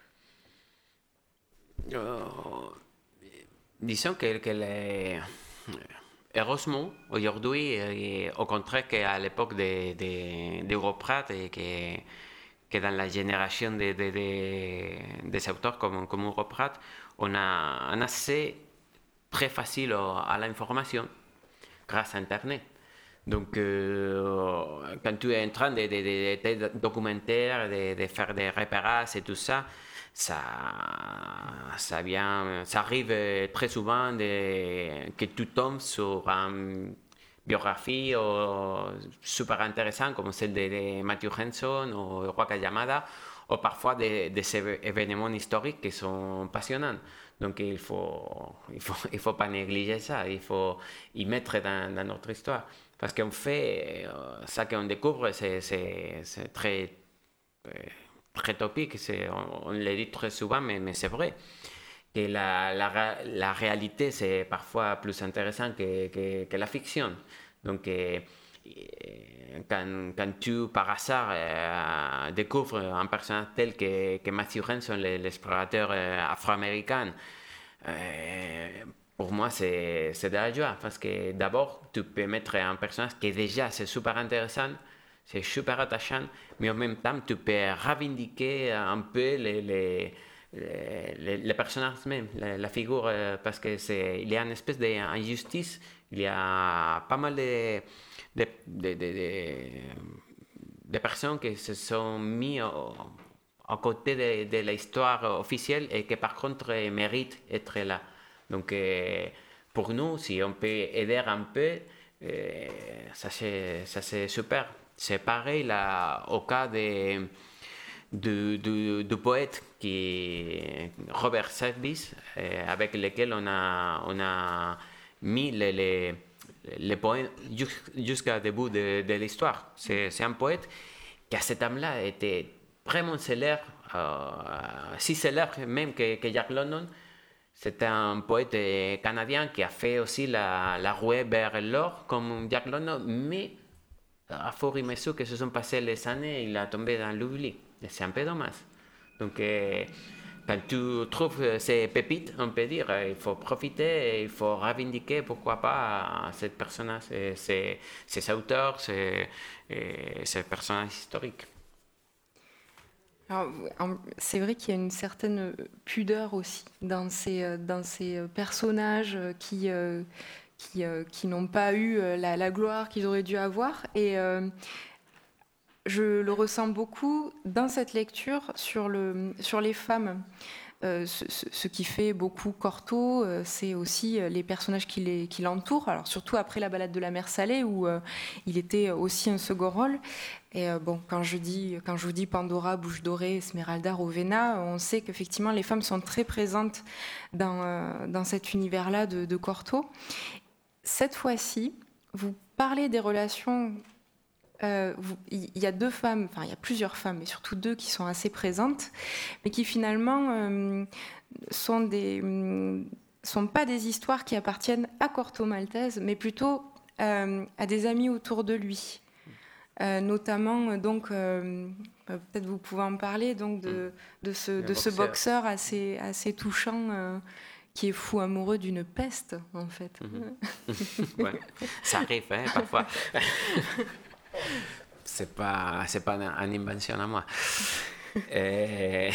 euh, Disons que, que les, heureusement, aujourd'hui, et au contraire qu'à l'époque de, de, d'Europratt et que, que dans la génération de, de, de, des auteurs comme, comme Europratt, on a un accès très facile à l'information grâce à Internet. Donc, euh, quand tu es en train de, de, de, de documentaire, de, de faire des repérages et tout ça, ça, ça, vient, ça arrive très souvent de, que tu tombes sur une biographie oh, super intéressante comme celle de, de Matthew Henson ou Waka Yamada, ou parfois des de ces événements historiques qui sont passionnants. Donc il ne faut, il faut, il faut pas négliger ça, il faut y mettre dans, dans notre histoire. Parce qu'en fait, ça qu'on découvre, c'est, c'est, c'est très, très topique, c'est, on, on le dit très souvent, mais, mais c'est vrai. Que la, la, la réalité, c'est parfois plus intéressant que, que, que la fiction. Donc, euh, quand, quand tu, par hasard, euh, découvres un personnage tel que, que Matthew Henson, l'explorateur euh, afro-américain, euh, pour moi, c'est, c'est de la joie. Parce que d'abord, tu peux mettre un personnage qui déjà, c'est super intéressant, c'est super attachant, mais en même temps, tu peux revendiquer un peu les... les Les, les personnages même, la, la figure, euh, parce que c'est, il y a une espèce d'injustice, il y a pas mal de, de, de, de, de, de personnes qui se sont mis au, à côté de, de l'histoire officielle et qui par contre méritent d'être là. Donc euh, pour nous, si on peut aider un peu, euh, ça, c'est, ça c'est super. C'est pareil là, au cas de... Du, du, du poète qui Robert Service, euh, avec lequel on a, on a mis les, les, les poèmes jusqu'au début de, de l'histoire. C'est, c'est un poète qui, à cet âme-là, était vraiment célèbre, euh, si célèbre même que, que Jack London. C'est un poète canadien qui a fait aussi la, la ruée vers l'or, comme Jack London, mais à fort et à mesure que se sont passées les années, il a tombé dans l'oubli. Et c'est un peu dommage. Donc, euh, quand tu trouves ces pépites, on peut dire, il faut profiter, il faut revendiquer, pourquoi pas, cette personnage, ces, ces auteurs, ces, ces personnages historiques. Alors, c'est vrai qu'il y a une certaine pudeur aussi dans ces, dans ces personnages qui, qui, qui n'ont pas eu la, la gloire qu'ils auraient dû avoir. Et euh, je le ressens beaucoup dans cette lecture sur, le, sur les femmes. Euh, ce, ce qui fait beaucoup Corto, euh, c'est aussi les personnages qui, les, qui l'entourent. Alors surtout après la balade de la mer Salée, où euh, il était aussi un second rôle. Et euh, bon, quand je, dis, quand je vous dis Pandora, Bouche Dorée, Esmeralda, Rowena, on sait qu'effectivement les femmes sont très présentes dans, euh, dans cet univers-là de, de Corto. Cette fois-ci, vous parlez des relations... Euh, vous, il y a deux femmes, enfin il y a plusieurs femmes, mais surtout deux qui sont assez présentes, mais qui finalement euh, sont des, sont pas des histoires qui appartiennent à Corto Maltese, mais plutôt euh, à des amis autour de lui. Euh, notamment, donc, euh, peut-être vous pouvez en parler, donc de, de, ce, de ce boxeur assez, assez touchant euh, qui est fou amoureux d'une peste, en fait. Mm-hmm. Ouais, ça arrive, hein, parfois. C'est pas, c'est pas une invention à moi. Et...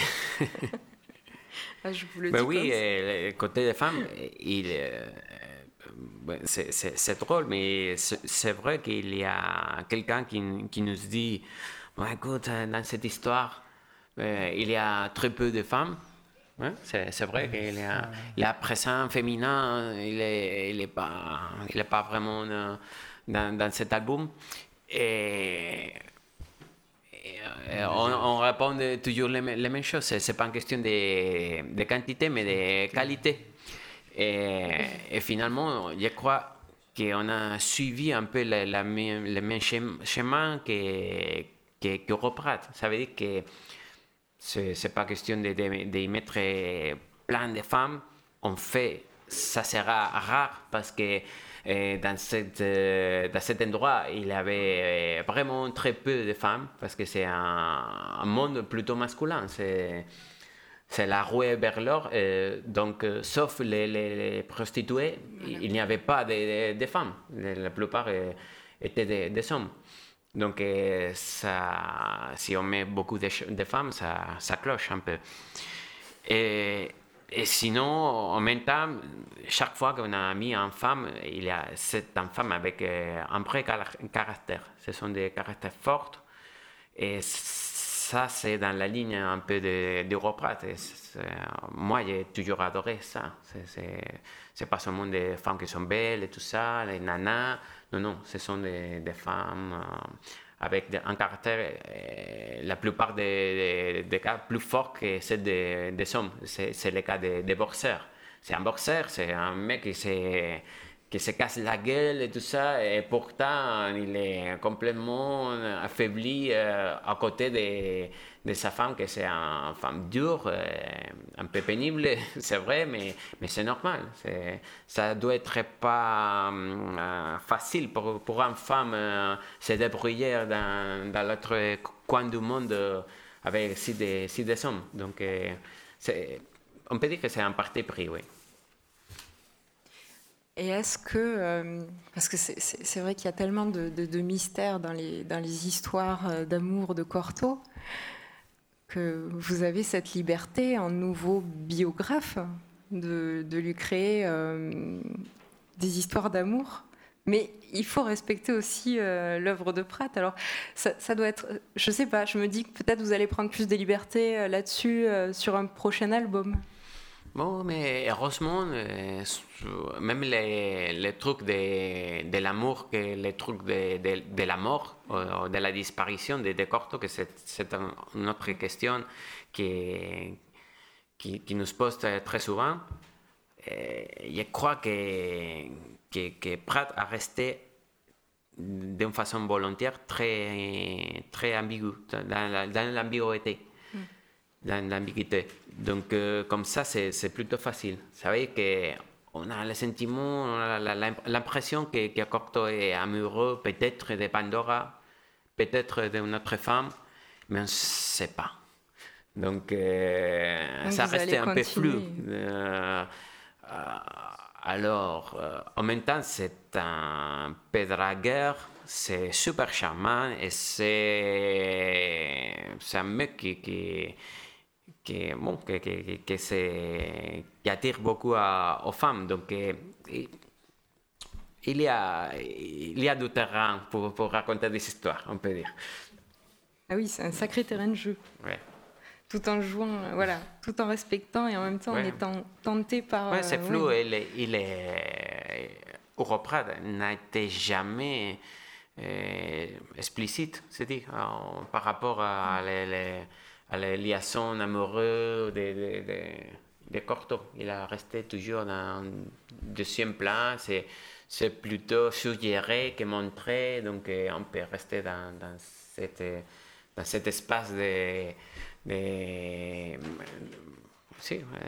ah, je vous le dis. Ben oui, le côté des femmes, il, euh, c'est, c'est, c'est drôle, mais c'est, c'est vrai qu'il y a quelqu'un qui, qui nous dit, bon, écoute, dans cette histoire, euh, il y a très peu de femmes. Ouais, c'est, c'est vrai qu'il y a, il y a présent féminin, il n'est il est pas, il est pas vraiment dans, dans cet album. Et, et on, on répond toujours les, les mêmes choses. Ce n'est pas une question de, de quantité, mais de qualité. Et, et finalement, je crois qu'on a suivi un peu le, la, le même chemin que, que, que Europrat. Ça veut dire que ce n'est pas question de, de, de mettre plein de femmes. En fait, ça sera rare parce que euh, dans, cette, euh, dans cet endroit, il y avait vraiment très peu de femmes parce que c'est un, un monde plutôt masculin. C'est, c'est la rue vers l'or. Euh, donc, euh, sauf les, les, les prostituées, voilà. Il n'y avait pas de, de, de femmes. La plupart euh, étaient des, des hommes. Donc, euh, ça, si on met beaucoup de, de femmes, ça, ça cloche un peu. Et, et sinon, en même temps, chaque fois qu'on a mis une femme, il y a cette femme avec euh, un vrai caractère. Ce sont des caractères forts. Et ça, c'est dans la ligne un peu d'Europrat. De, de moi, j'ai toujours adoré ça. C'est, c'est, c'est pas seulement des femmes qui sont belles et tout ça, les nanas. Non, non, ce sont des, des femmes euh, avec un caractère, euh, la plupart des, des, des cas, plus fort que ceux des, des hommes. C'est, c'est le cas des, des boxeurs. C'est un boxeur, c'est un mec qui s'est... qui se casse la gueule et tout ça, et pourtant il est complètement affaibli euh, à côté de, de sa femme, que c'est une femme dure, euh, un peu pénible, c'est vrai, mais, mais c'est normal. C'est, ça doit être pas euh, facile pour, pour une femme euh, se débrouiller dans, dans l'autre coin du monde euh, avec si des, si des hommes. Donc euh, c'est, on peut dire que c'est un parti pris, oui. Et est-ce que, euh, parce que c'est, c'est, c'est vrai qu'il y a tellement de, de, de mystères dans les, dans les histoires d'amour de Corto, que vous avez cette liberté en nouveau biographe de, de lui créer euh, des histoires d'amour. Mais il faut respecter aussi euh, l'œuvre de Pratt. Alors, ça, ça doit être, je sais pas, je me dis que peut-être vous allez prendre plus de liberté euh, là-dessus euh, sur un prochain album. Bon, mais heureusement, euh, même les, les trucs de, de l'amour, que les trucs de, de, de la mort, euh, de la disparition de, de Corto, que c'est, c'est une autre question qui, qui, qui nous pose très souvent. Euh, je crois que, que, que Pratt a resté d'une façon volontaire très, très ambigu, dans, la, dans l'ambiguïté. Dans l'ambiguïté. Donc, euh, comme ça, c'est, c'est plutôt facile. Vous savez qu'on a le sentiment, on a la, la, l'impression que, que Corto est amoureux, peut-être de Pandora, peut-être d'une autre femme, mais on ne sait pas. Donc, euh, Donc ça reste un peu flou. Euh, euh, alors, euh, en même temps, c'est un peu dragueur, c'est super charmant et c'est, c'est un mec qui. qui Qui, bon, qui, qui, qui, se, qui attire beaucoup à, aux femmes. Donc, euh, il, y a, il y a du terrain pour, pour raconter des histoires, on peut dire. Ah oui, c'est un sacré terrain de jeu. Ouais. Tout en jouant, voilà, tout en respectant et en même temps ouais. en étant tenté par... Ouais, c'est euh, flou. Ouais. Il est, il est, Europrat n'a été jamais euh, explicite, c'est-à-dire par rapport à les... les à la liaison amoureuse de, de, de, de Corto. Il a resté toujours dans un deuxième plan. C'est, c'est plutôt suggéré que montré. Donc, on peut rester dans, dans, cette, dans cet espace de... de si,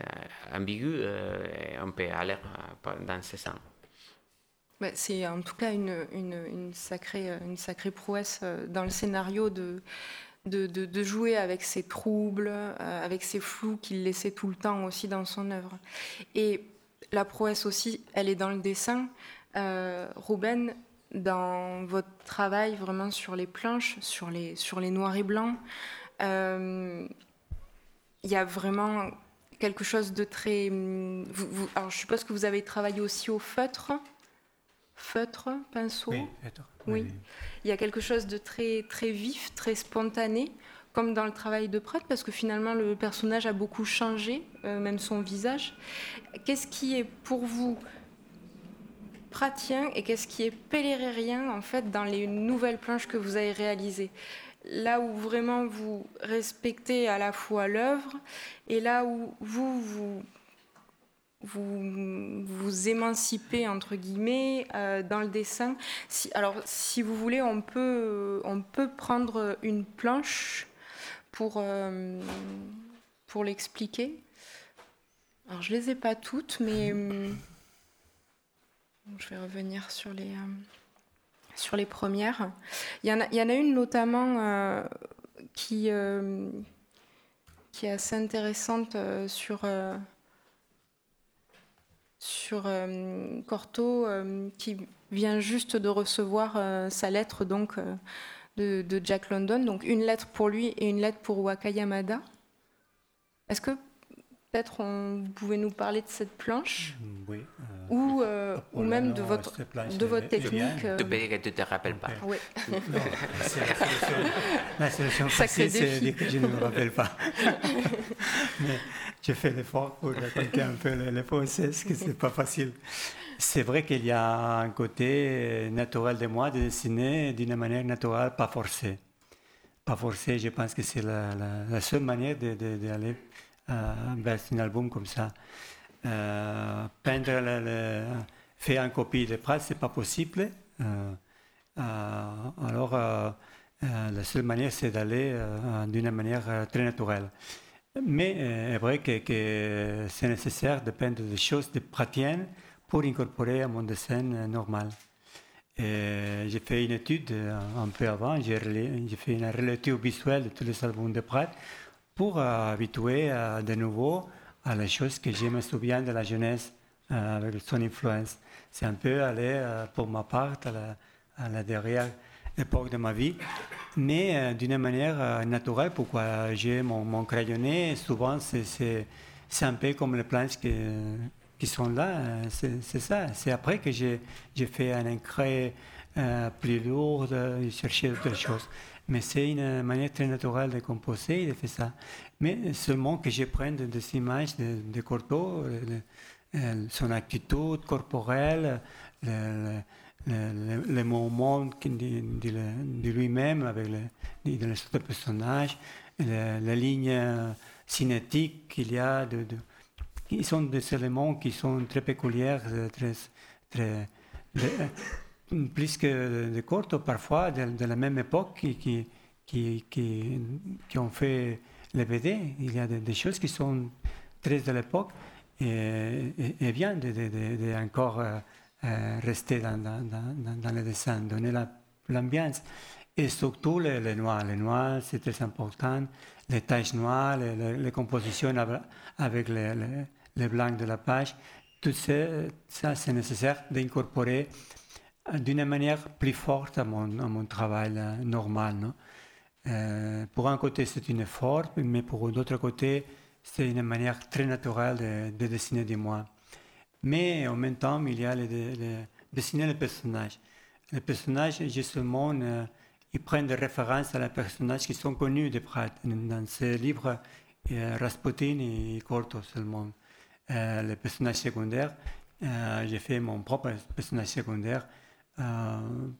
ambigu, euh, on peut aller dans ce sens. Bah, c'est en tout cas une, une, une, sacrée, une sacrée prouesse dans le scénario de, de, de, de jouer avec ces troubles, euh, avec ces flous qu'il laissait tout le temps aussi dans son œuvre. Et la prouesse aussi, elle est dans le dessin. Euh, Ruben, dans votre travail vraiment sur les planches, sur les, sur les noirs et blancs, euh, il y a vraiment quelque chose de très... Vous, vous, alors je suppose que vous avez travaillé aussi au feutre, feutre, pinceau. Oui, feutre. Oui. oui. Il y a quelque chose de très, très vif, très spontané, comme dans le travail de Pratt, parce que finalement le personnage a beaucoup changé, euh, même son visage. Qu'est-ce qui est pour vous prattien et qu'est-ce qui est pélérérien en fait dans les nouvelles planches que vous avez réalisées? Là où vraiment vous respectez à la fois l'œuvre et là où vous vous, vous, vous émancipez entre guillemets euh, dans le dessin. Si, alors si vous voulez, on peut, on peut prendre une planche pour, euh, pour l'expliquer. Alors je les ai pas toutes, mais euh, je vais revenir sur les... Euh, sur les premières. Il y en a, il y en a une notamment euh, qui, euh, qui est assez intéressante euh, sur, euh, sur euh, Cortot, euh, qui vient juste de recevoir euh, sa lettre donc, euh, de, de Jack London, donc une lettre pour lui et une lettre pour Waka Yamada. Est-ce que peut-être on, vous pouvez nous parler de cette planche? Oui. Euh, ou, euh, ou même non, de votre, de votre technique. Euh... Tu peux dire que tu ne te rappelles pas. Oui. Non, c'est la solution, la solution facile, c'est de dire que je ne me rappelle pas. Mais je fais l'effort pour raconter un peu le, le process, que ce n'est pas facile. C'est vrai qu'il y a un côté naturel de moi de dessiner d'une manière naturelle, pas forcée. Pas forcée, je pense que c'est la, la, la seule manière d'aller vers un album comme ça. Euh, peindre, le, le, faire une copie de Pratt, ce n'est pas possible. Euh, euh, alors, euh, euh, la seule manière, c'est d'aller euh, d'une manière euh, très naturelle. Mais euh, est vrai que, que c'est nécessaire de peindre des choses de prattiennes pour incorporer à mon dessin euh, normal. Et j'ai fait une étude euh, un peu avant, j'ai, relé, j'ai fait une relecture visuelle de tous les albums de Pratt pour euh, habituer euh, de nouveau à les choses que je me souviens de la jeunesse euh, avec son influence. C'est un peu aller, euh, pour ma part, à la, à la dernière époque de ma vie, mais euh, d'une manière euh, naturelle. Pourquoi j'ai mon, mon crayonné, souvent c'est, c'est, c'est un peu comme les planches qui, qui sont là, c'est, c'est ça. C'est après que j'ai, j'ai fait un encre euh, plus lourd, j'ai cherché d'autres choses. Mais c'est une manière très naturelle de composer et de faire ça. Mais seulement que je prenne des, des images de, de Cortot, le, le, son attitude corporelle, le, le, le, le mouvement de, de, de lui-même avec le, de, de les autres personnages, les lignes cinétiques qu'il y a, de, de, qui sont des éléments qui sont très peculiers, très, très, de, plus que de Cortot, parfois de, de la même époque, qui, qui, qui, qui, qui ont fait les B D. Il y a des, des choses qui sont très de l'époque et, et, et bien de, de, de, de encore euh, rester dans, dans, dans, dans le dessin, donner la, l'ambiance. Et surtout les, les noirs. Les noirs, c'est très important. Les taches noires, les, les, les compositions avec les, les, les blancs de la page. Tout ça, ça c'est nécessaire d'incorporer d'une manière plus forte à mon, à mon travail euh, normal. Non? Euh, pour un côté, c'est un effort, mais pour l'autre côté, c'est une manière très naturelle de, de dessiner de moi. Mais en même temps, il y a le, le, le dessiner les personnages. Les personnages, justement, euh, ils prennent des références à les personnages qui sont connus de Pratt. Dans ces livres, euh, Rasputin et Cortot seulement. Euh, les personnages secondaires, euh, j'ai fait mon propre personnage secondaire. Euh,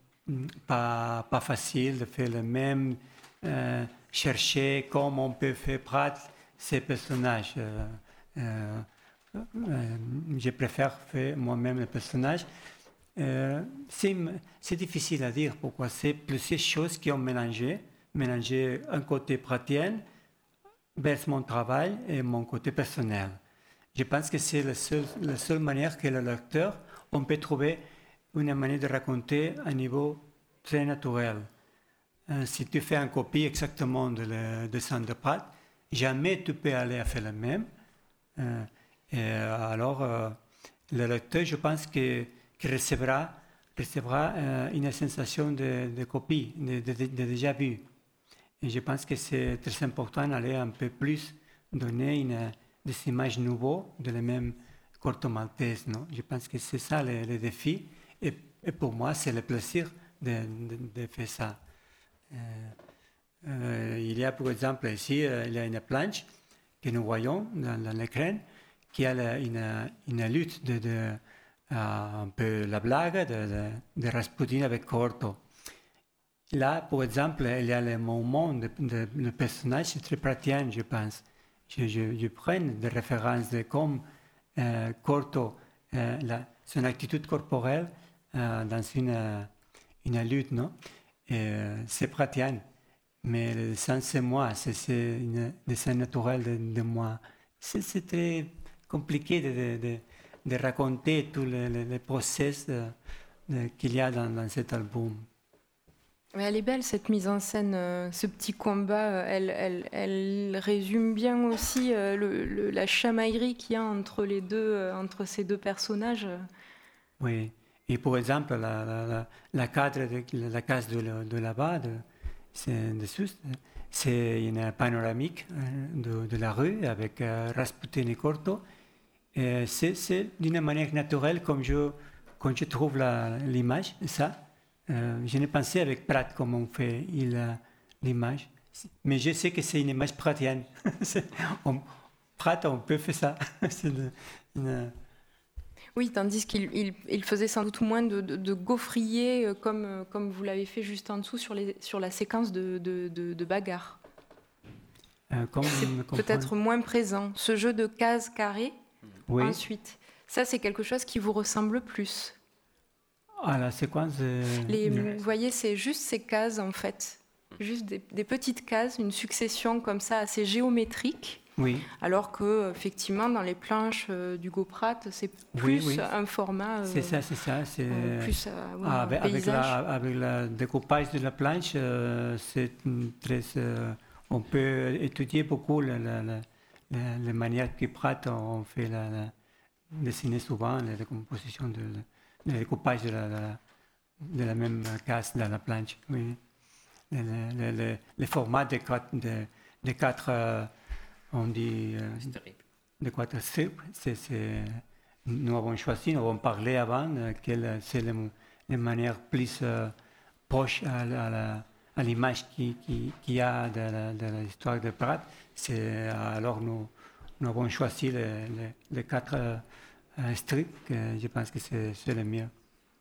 pas, pas facile de faire le même, euh, chercher comment on peut faire Pratt ces personnages. Euh, euh, euh, je préfère faire moi-même les personnages. Euh, c'est, c'est difficile à dire pourquoi. C'est plusieurs choses qui ont mélangé, mélangé un côté prattien vers mon travail et mon côté personnel. Je pense que c'est la seule, la seule manière que le lecteur, on peut trouver une manière de raconter à un niveau très naturel. Euh, si tu fais une copie exactement de le dessin de Pratt, jamais tu peux aller à faire le même. Euh, et alors, euh, le lecteur, je pense que, qu'il recevra, recevra euh, une sensation de, de copie, de, de, de, de déjà vu. Et je pense que c'est très important d'aller un peu plus, donner une, des images nouvelles de la même Corto Maltese. Non? Je pense que c'est ça le, le défi. Et, et pour moi, c'est le plaisir de, de, de faire ça. Euh, euh, il y a, par exemple, ici, euh, il y a une planche que nous voyons dans, dans l'écran qui a la, une, une lutte de, de euh, un peu la blague de, de, de Rasputin avec Corto. Là, par exemple, il y a le moment de, de, de personnage très praticien, je pense. Je, je, je prends des références de comme euh, Corto, euh, la, son attitude corporelle euh, dans une, une lutte, non? Et, euh, c'est praticien, mais le dessin, c'est moi, c'est, c'est un dessin naturel de, de moi. C'est, c'est très compliqué de, de, de, de raconter tous les, les, les process de, de, qu'il y a dans, dans cet album. Mais elle est belle, cette mise en scène, euh, ce petit combat. Euh, elle, elle, elle résume bien aussi euh, le, le, la chamaillerie qu'il y a entre, les deux, euh, entre ces deux personnages. Oui, et par exemple, la, la, la, la cadre de la case de, de là-bas, de, c'est, dessus, c'est une panoramique de, de la rue avec euh, Rasputin et Corto. Et c'est, c'est d'une manière naturelle comme je, comme je trouve la, l'image, ça. Euh, je n'ai pensé avec Pratt comment on fait il, uh, l'image, mais je sais que c'est une image prattienne. on, Pratt, on peut faire ça. c'est une, une... Oui, tandis qu'il il, il faisait sans doute moins de, de, de gaufrier, euh, comme, comme vous l'avez fait juste en dessous sur, les, sur la séquence de, de, de, de bagarre. Euh, comme c'est peut-être moins présent. Ce jeu de cases carrées, oui. Ensuite, ça c'est quelque chose qui vous ressemble plus. Ah, la séquence de... Les, vous voyez, c'est juste ces cases, en fait. Juste des, des petites cases, une succession comme ça, assez géométrique. Oui. Alors que, effectivement, dans les planches euh, d'Hugo Pratt, c'est plus oui, oui. un format... Euh, c'est ça, c'est ça. C'est... Euh, plus euh, ouais, ah, avec, avec, la, paysage. avec le découpage de la planche, euh, c'est très... Euh, on peut étudier beaucoup la, la, la, la, la manière que Pratt on fait la, la, dessiner souvent la décomposition de... La, le découpage de la, la, de la même case dans la planche, oui. Le, le, le, le format de quatre, de, de quatre euh, on dit, euh, de quatre strips, c'est, c'est, nous avons choisi, nous avons parlé avant, euh, que c'est la, la manière plus euh, proche à, à, la, à l'image qu'il qui, qui y a de, la, de l'histoire de Pratt. C'est, alors nous, nous avons choisi les, les, les quatre euh, un strip, que je pense que c'est, c'est le mieux.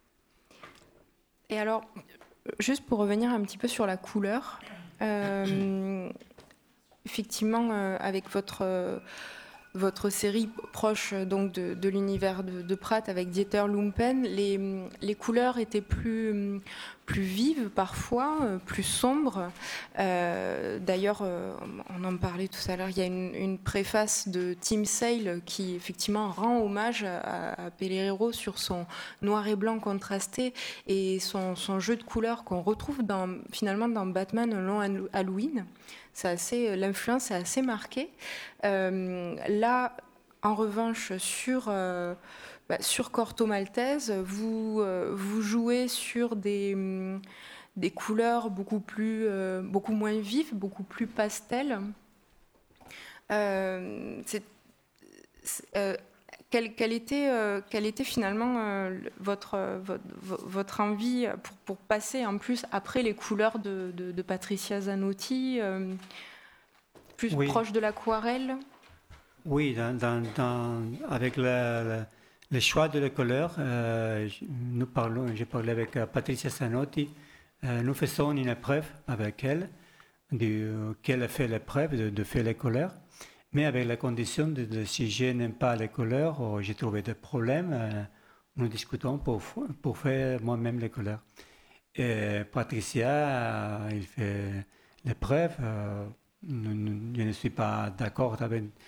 Et alors, juste pour revenir un petit peu sur la couleur, euh, effectivement, euh, avec votre, euh, votre série proche donc, de, de l'univers de, de Pratt avec Dieter Lumpen, les, les couleurs étaient plus, plus vives parfois, plus sombres. Euh, d'ailleurs, euh, on en parlait tout à l'heure, il y a une, une préface de Tim Sale qui effectivement rend hommage à, à Pellegrero sur son noir et blanc contrasté et son, son jeu de couleurs qu'on retrouve dans, finalement dans Batman un long Halloween. C'est assez, l'influence est assez marquée. Euh, là, en revanche, sur, euh, bah, sur Corto Maltese, vous, euh, vous jouez sur des, des couleurs beaucoup, plus, euh, beaucoup moins vives, beaucoup plus pastel. Euh, c'est, c'est, euh, quelle, quelle, était, euh, quelle était finalement euh, votre, votre, votre envie pour, pour passer en plus après les couleurs de, de, de Patricia Zanotti, euh, plus oui. proche de l'aquarelle? Oui, dans, dans, dans, avec le, le, le choix de la couleur, euh, nous parlons, j'ai parlé avec Patricia Zanotti, euh, nous faisons une épreuve avec elle, de, qu'elle a fait l'épreuve de, de faire les couleurs. Mais avec la condition de, de si je n'aime pas les couleurs ou j'ai trouvé des problèmes, euh, nous discutons pour, pour faire moi-même les couleurs. Et Patricia, euh, il fait l'épreuve. Euh, je ne suis pas d'accord avec,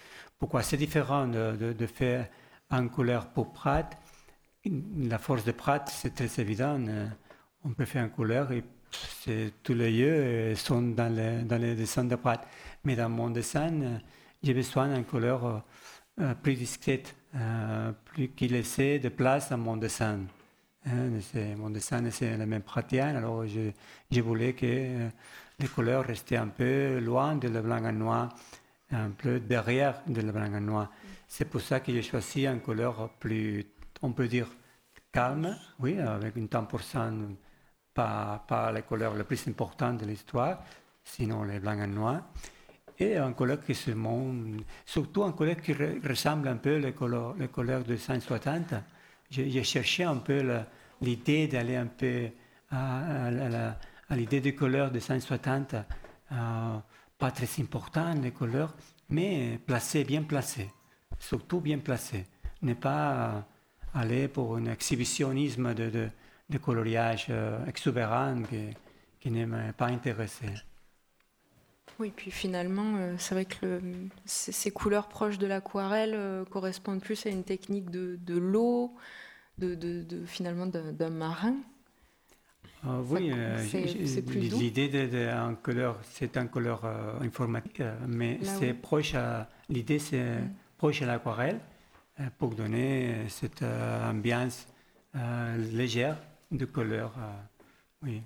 pourquoi c'est différent de, de, de faire en couleur pour Prat. La force de Prat, c'est très évident. On peut faire en couleur et c'est, tous les lieux sont dans les, dans les dessins de Prat. Mais dans mon dessin, j'ai besoin d'une couleur euh, plus discrète, euh, plus qui laissait de place à mon dessin. Hein, c'est, mon dessin, c'est le même pratien, alors je, je voulais que euh, les couleurs restaient un peu loin de le blanc et noir, un peu derrière de le blanc et noir. C'est pour ça que j'ai choisi une couleur plus, on peut dire, calme, oui, avec une temps pour cent, pas, pas la couleur la plus importante de l'histoire, sinon les blancs et noirs. Et une couleur qui se montre, surtout une couleur qui re, ressemble un peu les couleurs, les couleurs de cent soixante. J'ai, j'ai cherché un peu la, l'idée d'aller un peu à, à, à, à l'idée des couleurs de cent soixante, euh, pas très important les couleurs, mais placées, bien placées, surtout bien placées. Ne pas aller pour un exhibitionnisme de, de, de coloriage euh, exubérant qui, qui ne m'a pas intéressé. Oui, puis finalement, euh, c'est vrai que le, ces, ces couleurs proches de l'aquarelle euh, correspondent plus à une technique de, de l'eau, de, de, de, finalement d'un, d'un marin. Euh, oui, Ça, euh, c'est, c'est plus doux. L'idée de, de, en couleur, c'est en couleur euh, informatique, mais Là, c'est oui. proche à, l'idée c'est mm. proche à l'aquarelle euh, pour donner cette euh, ambiance euh, légère de couleur. Euh, oui.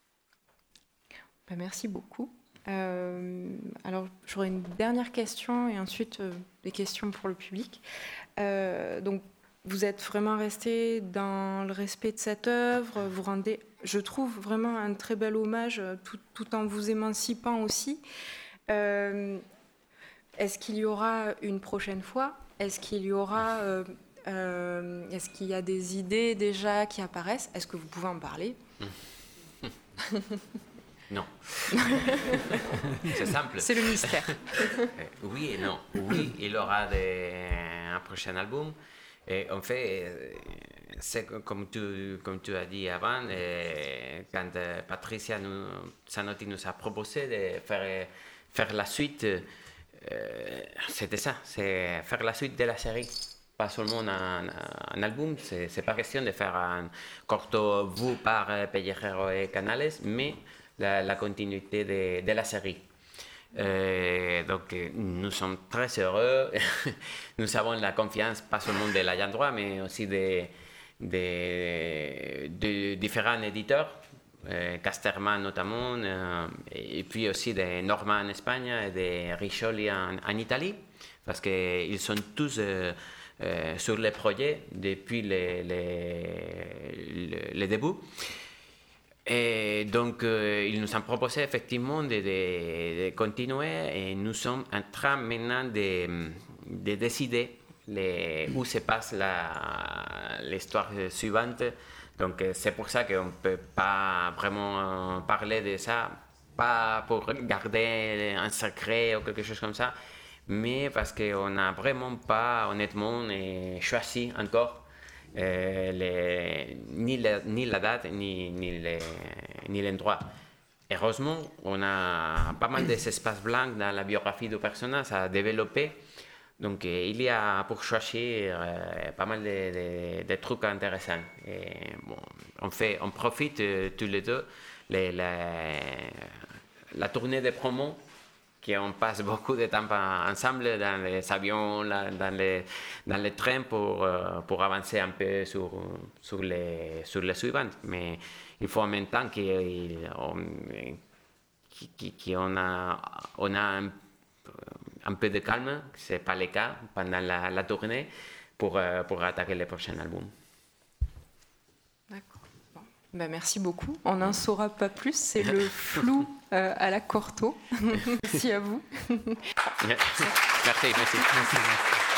Ben, merci beaucoup. Euh, alors, j'aurais une dernière question et ensuite euh, des questions pour le public. Euh, donc, vous êtes vraiment resté dans le respect de cette œuvre. Vous rendez, je trouve, vraiment un très bel hommage, tout, tout en vous émancipant aussi. Euh, est-ce qu'il y aura une prochaine fois ? Est-ce qu'il y aura, euh, euh, est-ce qu'il y a des idées déjà qui apparaissent ? Est-ce que vous pouvez en parler ? Non. C'est simple. C'est le mystère. Oui et non. Oui, il y aura des, un prochain album. Et en fait, c'est comme tu, comme tu as dit avant, et quand Patricia nous, Zanotti nous a proposé de faire, faire la suite, euh, c'était ça, c'est faire la suite de la série. Pas seulement un, un album, c'est, c'est pas question de faire un corto vu par Pellejero et Canales, mais la, la continuité de, de la série. Euh, donc nous sommes très heureux. Nous avons la confiance pas seulement de l'ayant droit, mais aussi de, de, de différents éditeurs, euh, Casterman notamment, euh, et puis aussi de Norma en Espagne et de Riccioli en, en Italie, parce qu'ils sont tous euh, euh, sur le projet depuis le, le, le, le début. Et donc, euh, ils nous ont proposé effectivement de, de, de continuer et nous sommes en train maintenant de, de décider les, où se passe la, l'histoire suivante. Donc, c'est pour ça qu'on ne peut pas vraiment parler de ça, pas pour garder un secret ou quelque chose comme ça, mais parce qu'on n'a vraiment pas, honnêtement, choisi encore Euh, les, ni, la, ni la date, ni, ni, les, ni l'endroit. Heureusement, on a pas mal d'espaces blancs dans la biographie du personnage à développer. Donc, euh, il y a pour choisir euh, pas mal de, de, de trucs intéressants. Et, bon, on, fait, on profite euh, tous les deux. Les, la, la tournée de promo, qu'on passe beaucoup de temps ensemble dans les avions, dans les, dans les trains pour, pour avancer un peu sur, sur, les, sur les suivantes. Mais il faut en même temps qu'on qu'on a, on a un, un peu de calme, ce n'est pas le cas pendant la, la tournée, pour, pour attaquer le prochain album. D'accord. Bon. Ben, merci beaucoup. On n'en saura pas plus, c'est le flou euh, à la Cortot. Merci à vous. Merci, merci. merci.